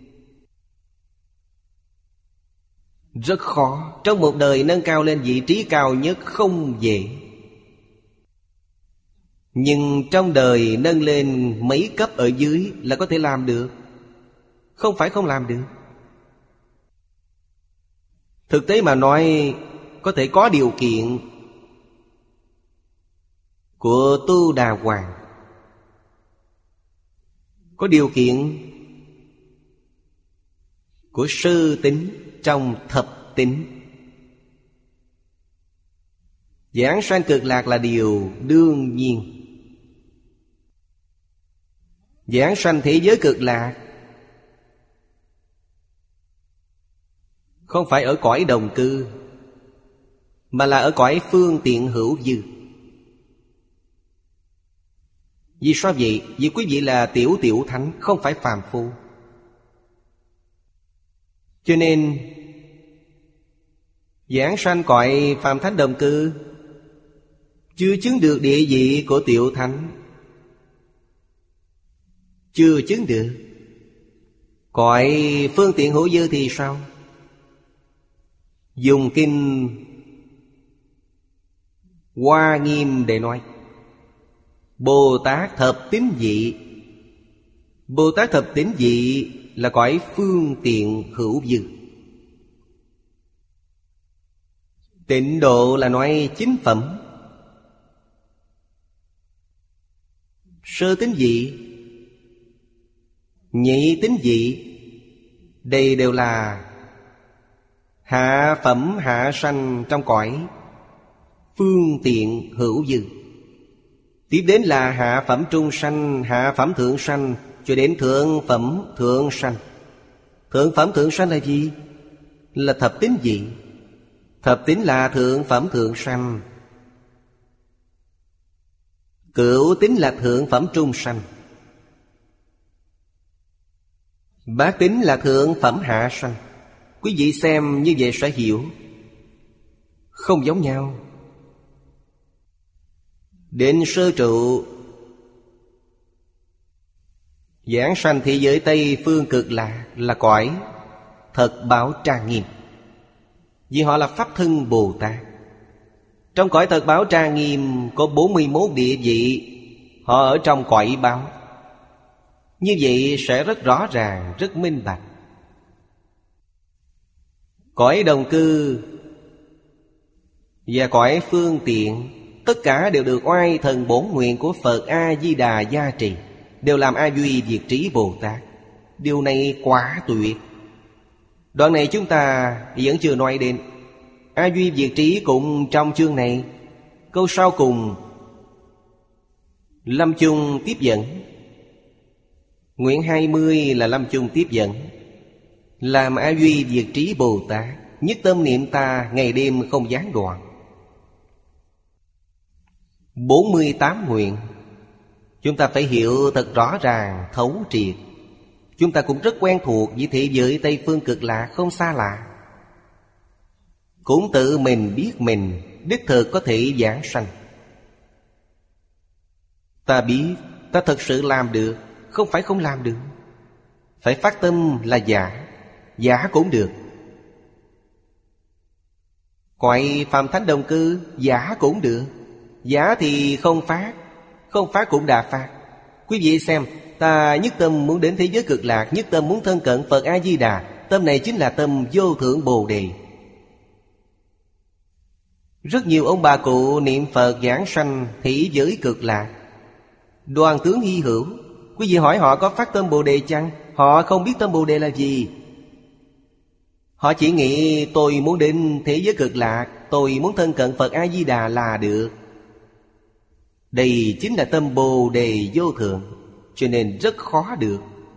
Speaker 2: rất khó. Trong một đời nâng cao lên vị trí cao nhất không dễ. Nhưng trong đời nâng lên mấy cấp ở dưới là có thể làm được. Không phải không làm được. Thực tế mà nói, có thể có điều kiện, của Tu Đà Hoàng, có điều kiện của Sư Tín trong Thập Tín. Giảng sanh Cực Lạc là điều đương nhiên. Giảng sanh thế giới Cực Lạc không phải ở cõi đồng cư, mà là ở cõi phương tiện hữu dư. Vì sao vậy? Vì quý vị là tiểu tiểu thánh, không phải phàm phu. Cho nên giảng sanh cõi phàm thánh đồng cư chưa chứng được địa vị của tiểu thánh, chưa chứng được. Cõi phương tiện hữu dư thì sao? Dùng kinh Hoa Nghiêm để nói Bồ Tát thập tín vị. Bồ Tát thập tín vị là cõi phương tiện hữu dư. Tịnh độ là nói chính phẩm. Sơ tín vị, nhị tín vị, đây đều là hạ phẩm hạ sanh trong cõi phương tiện hữu dư. Tiếp đến là hạ phẩm trung sanh, hạ phẩm thượng sanh, cho đến thượng phẩm thượng sanh. Thượng phẩm thượng sanh là gì? Là thập tín vị. Thập tín là thượng phẩm thượng sanh. Cửu tín là thượng phẩm trung sanh. Bát tín là thượng phẩm hạ sanh. Quý vị xem như vậy sẽ hiểu. Không giống nhau. Đến sơ trụ giảng sanh thế giới Tây phương Cực Lạc là cõi thật báo trang nghiêm. Vì họ là Pháp thân Bồ Tát. Trong cõi thật báo trang nghiêm có bốn mươi mốt địa vị. Họ ở trong cõi báo. Như vậy sẽ rất rõ ràng, rất minh bạch. Cõi đồng cư và cõi phương tiện, tất cả đều được oai thần bổn nguyện của Phật A-di-đà gia trì, đều làm A Duy Diệt Trí Bồ Tát. Điều này quá tuyệt. Đoạn này chúng ta vẫn chưa nói đến. A Duy Diệt Trí cũng trong chương này. Câu sau cùng Lâm chung tiếp dẫn. Nguyện hai mươi là lâm chung tiếp dẫn, làm A Duy Diệt Trí Bồ Tát nhất tâm niệm ta ngày đêm không gián đoạn. Bốn mươi tám nguyện chúng ta phải hiểu thật rõ ràng, thấu triệt. Chúng ta cũng rất quen thuộc với thế giới Tây phương Cực Lạc, không xa lạ. Cũng tự mình biết mình đích thực có thể giảng sanh. Ta biết ta thật sự làm được, không phải không làm được. Phải phát tâm là giả, giả cũng được. Cõi phàm thánh đồng cư, giả cũng được. Giả thì không phát, không phát cũng đã phát. Quý vị xem, ta nhất tâm muốn đến thế giới Cực Lạc, nhất tâm muốn thân cận Phật A-di-đà. Tâm này chính là tâm vô thượng Bồ Đề. Rất nhiều ông bà cụ niệm Phật giảng sanh thế giới Cực Lạc, đoàn tướng hy hữu. Quý vị hỏi họ có phát tâm Bồ Đề chăng? Họ không biết tâm Bồ Đề là gì. Họ chỉ nghĩ tôi muốn đến thế giới Cực Lạc, tôi muốn thân cận Phật A-di-đà là được. Đây chính là tâm Bồ Đề vô thượng, cho nên rất khó được.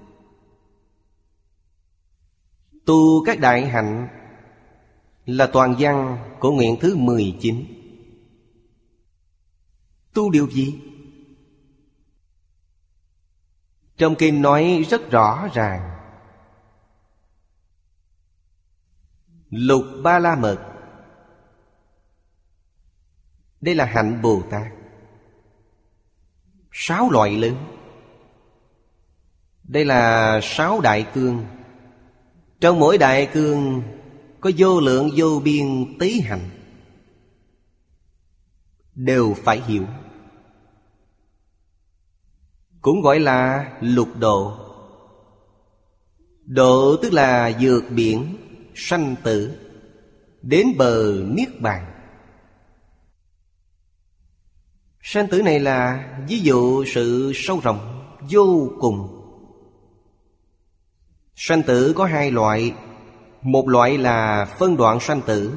Speaker 2: Tu các đại hạnh là toàn văn của nguyện thứ mười chín. Tu điều gì? Trong kinh nói rất rõ ràng. Lục Ba La Mật, đây là hạnh Bồ Tát. Sáu loại lớn, đây là sáu đại cương. Trong mỗi đại cương có vô lượng vô biên tế hạnh, đều phải hiểu. Cũng gọi là lục độ. Độ tức là vượt biển sanh tử, đến bờ niết bàn. Sanh tử này là ví dụ sự sâu rộng vô cùng. Sanh tử có hai loại. Một loại là phân đoạn sanh tử,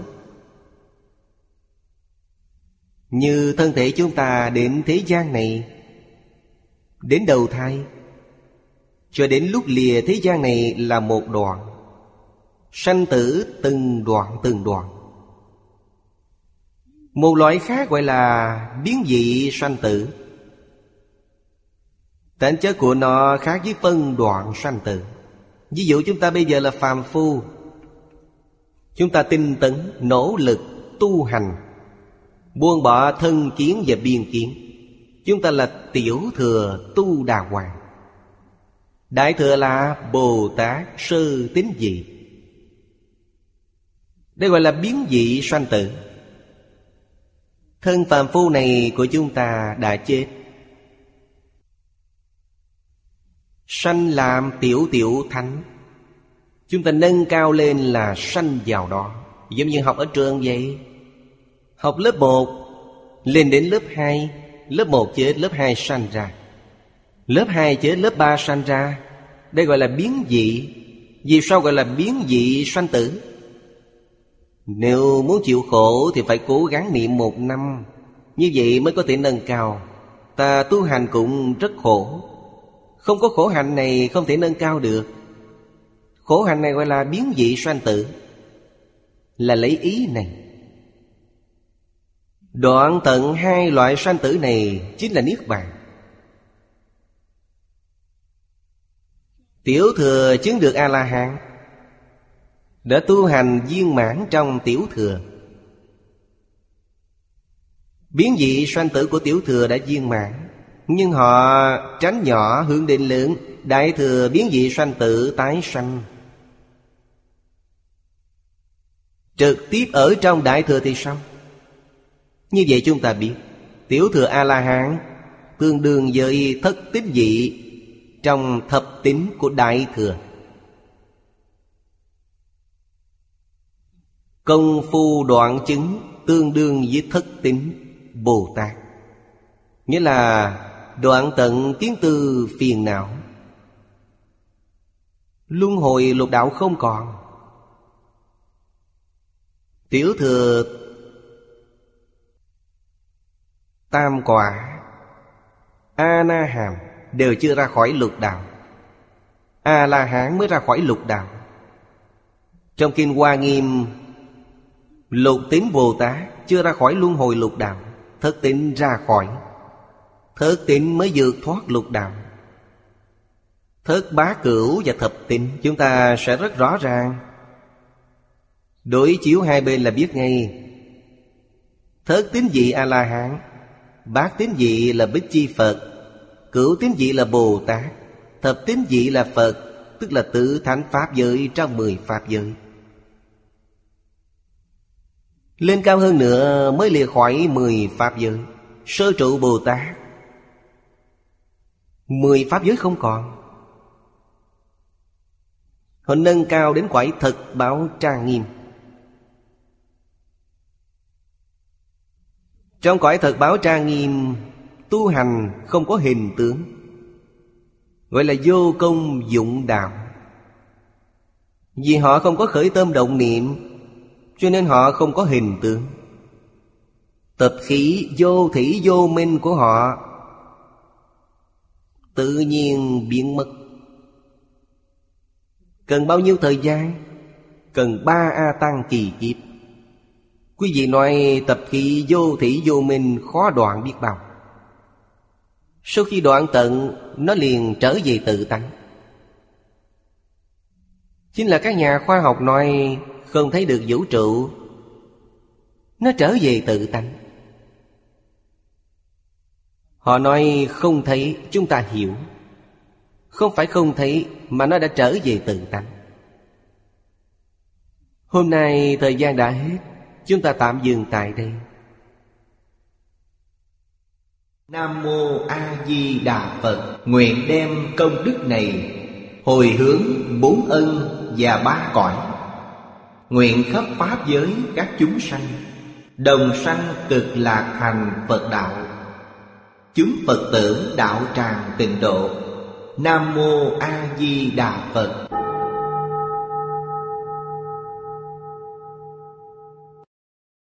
Speaker 2: như thân thể chúng ta đến thế gian này, đến đầu thai cho đến lúc lìa thế gian này là một đoạn. Sanh tử từng đoạn từng đoạn. Một loại khác gọi là biến dị sanh tử. Tính chất của nó khác với phân đoạn sanh tử. Ví dụ chúng ta bây giờ là phàm phu, chúng ta tinh tấn, nỗ lực, tu hành, buông bỏ thân kiến và biên kiến. Chúng ta là tiểu thừa tu đà hoàng. Đại thừa là Bồ Tát sơ tín dị. Đây gọi là biến dị sanh tử. Thân phàm phu này của chúng ta đã chết, sanh làm tiểu tiểu thánh. Chúng ta nâng cao lên là sanh vào đó. Giống như học ở trường vậy. Học lớp một lên đến lớp hai. Lớp một chết, lớp hai sanh ra. Lớp hai chết, lớp ba sanh ra. Đây gọi là biến dị. Vì sao gọi là biến dị sanh tử? Nếu muốn chịu khổ thì phải cố gắng niệm một năm. Như vậy mới có thể nâng cao. Ta tu hành cũng rất khổ. Không có khổ hạnh này không thể nâng cao được. Khổ hạnh này gọi là biến dị sanh tử. Là lấy ý này. Đoạn tận hai loại sanh tử này chính là Niết Bàn. Tiểu thừa chứng được A-la-hán, đã tu hành viên mãn trong tiểu thừa. Biến dị sanh tử của tiểu thừa đã viên mãn, nhưng họ tránh nhỏ hướng đến lớn. Đại thừa biến dị sanh tử tái sanh. Trực tiếp ở trong đại thừa thì sao? Như vậy chúng ta biết tiểu thừa A-la-hán tương đương với thất tín dị trong thập tín của đại thừa. Công phu đoạn chứng tương đương với thất tín Bồ Tát. Nghĩa là đoạn tận kiến tư phiền não, luân hồi lục đạo không còn. Tiểu thừa tam quả, A-na-hàm đều chưa ra khỏi lục đạo. A-la-hán mới ra khỏi lục đạo. Trong Kinh Hoa Nghiêm, lục tín Bồ Tát chưa ra khỏi luân hồi lục đạo. Thất tín ra khỏi. Thất tín mới vượt thoát lục đạo. Thất bá cửu và thập tín chúng ta sẽ rất rõ ràng. Đối chiếu hai bên là biết ngay. Thất tín vị A-la-hán, bát tín vị là Bích Chi Phật, cửu tín vị là Bồ Tát, thập tín vị là Phật, tức là tự thánh pháp giới trong mười pháp giới. Lên cao hơn nữa mới lìa khỏi mười pháp giới. Sơ trụ Bồ Tát, mười pháp giới không còn. Họ nâng cao đến cõi thật báo trang nghiêm. Trong cõi thật báo trang nghiêm, tu hành không có hình tướng, gọi là vô công dụng đạo. Vì họ không có khởi tâm động niệm, cho nên họ không có hình tướng. Tập khí vô thủy vô minh của họ tự nhiên biến mất. Cần bao nhiêu thời gian? Cần ba A Tăng kỳ kiếp. Quý vị nói tập khí vô thủy vô minh khó đoạn biết bao. Sau khi đoạn tận, nó liền trở về tự tánh. Chính là các nhà khoa học nói không thấy được vũ trụ, nó trở về tự tánh. Họ nói không thấy, chúng ta hiểu. Không phải không thấy, mà nó đã trở về tự tánh. Hôm nay thời gian đã hết, chúng ta tạm dừng tại đây.
Speaker 1: Nam Mô A Di Đà Phật. Nguyện đem công đức này hồi hướng bốn ân và ba cõi. Nguyện khắp pháp giới các chúng sanh đồng sanh cực lạc thành Phật đạo. chúng Phật tử đạo tràng tịnh độ. Nam Mô A Di Đà Phật.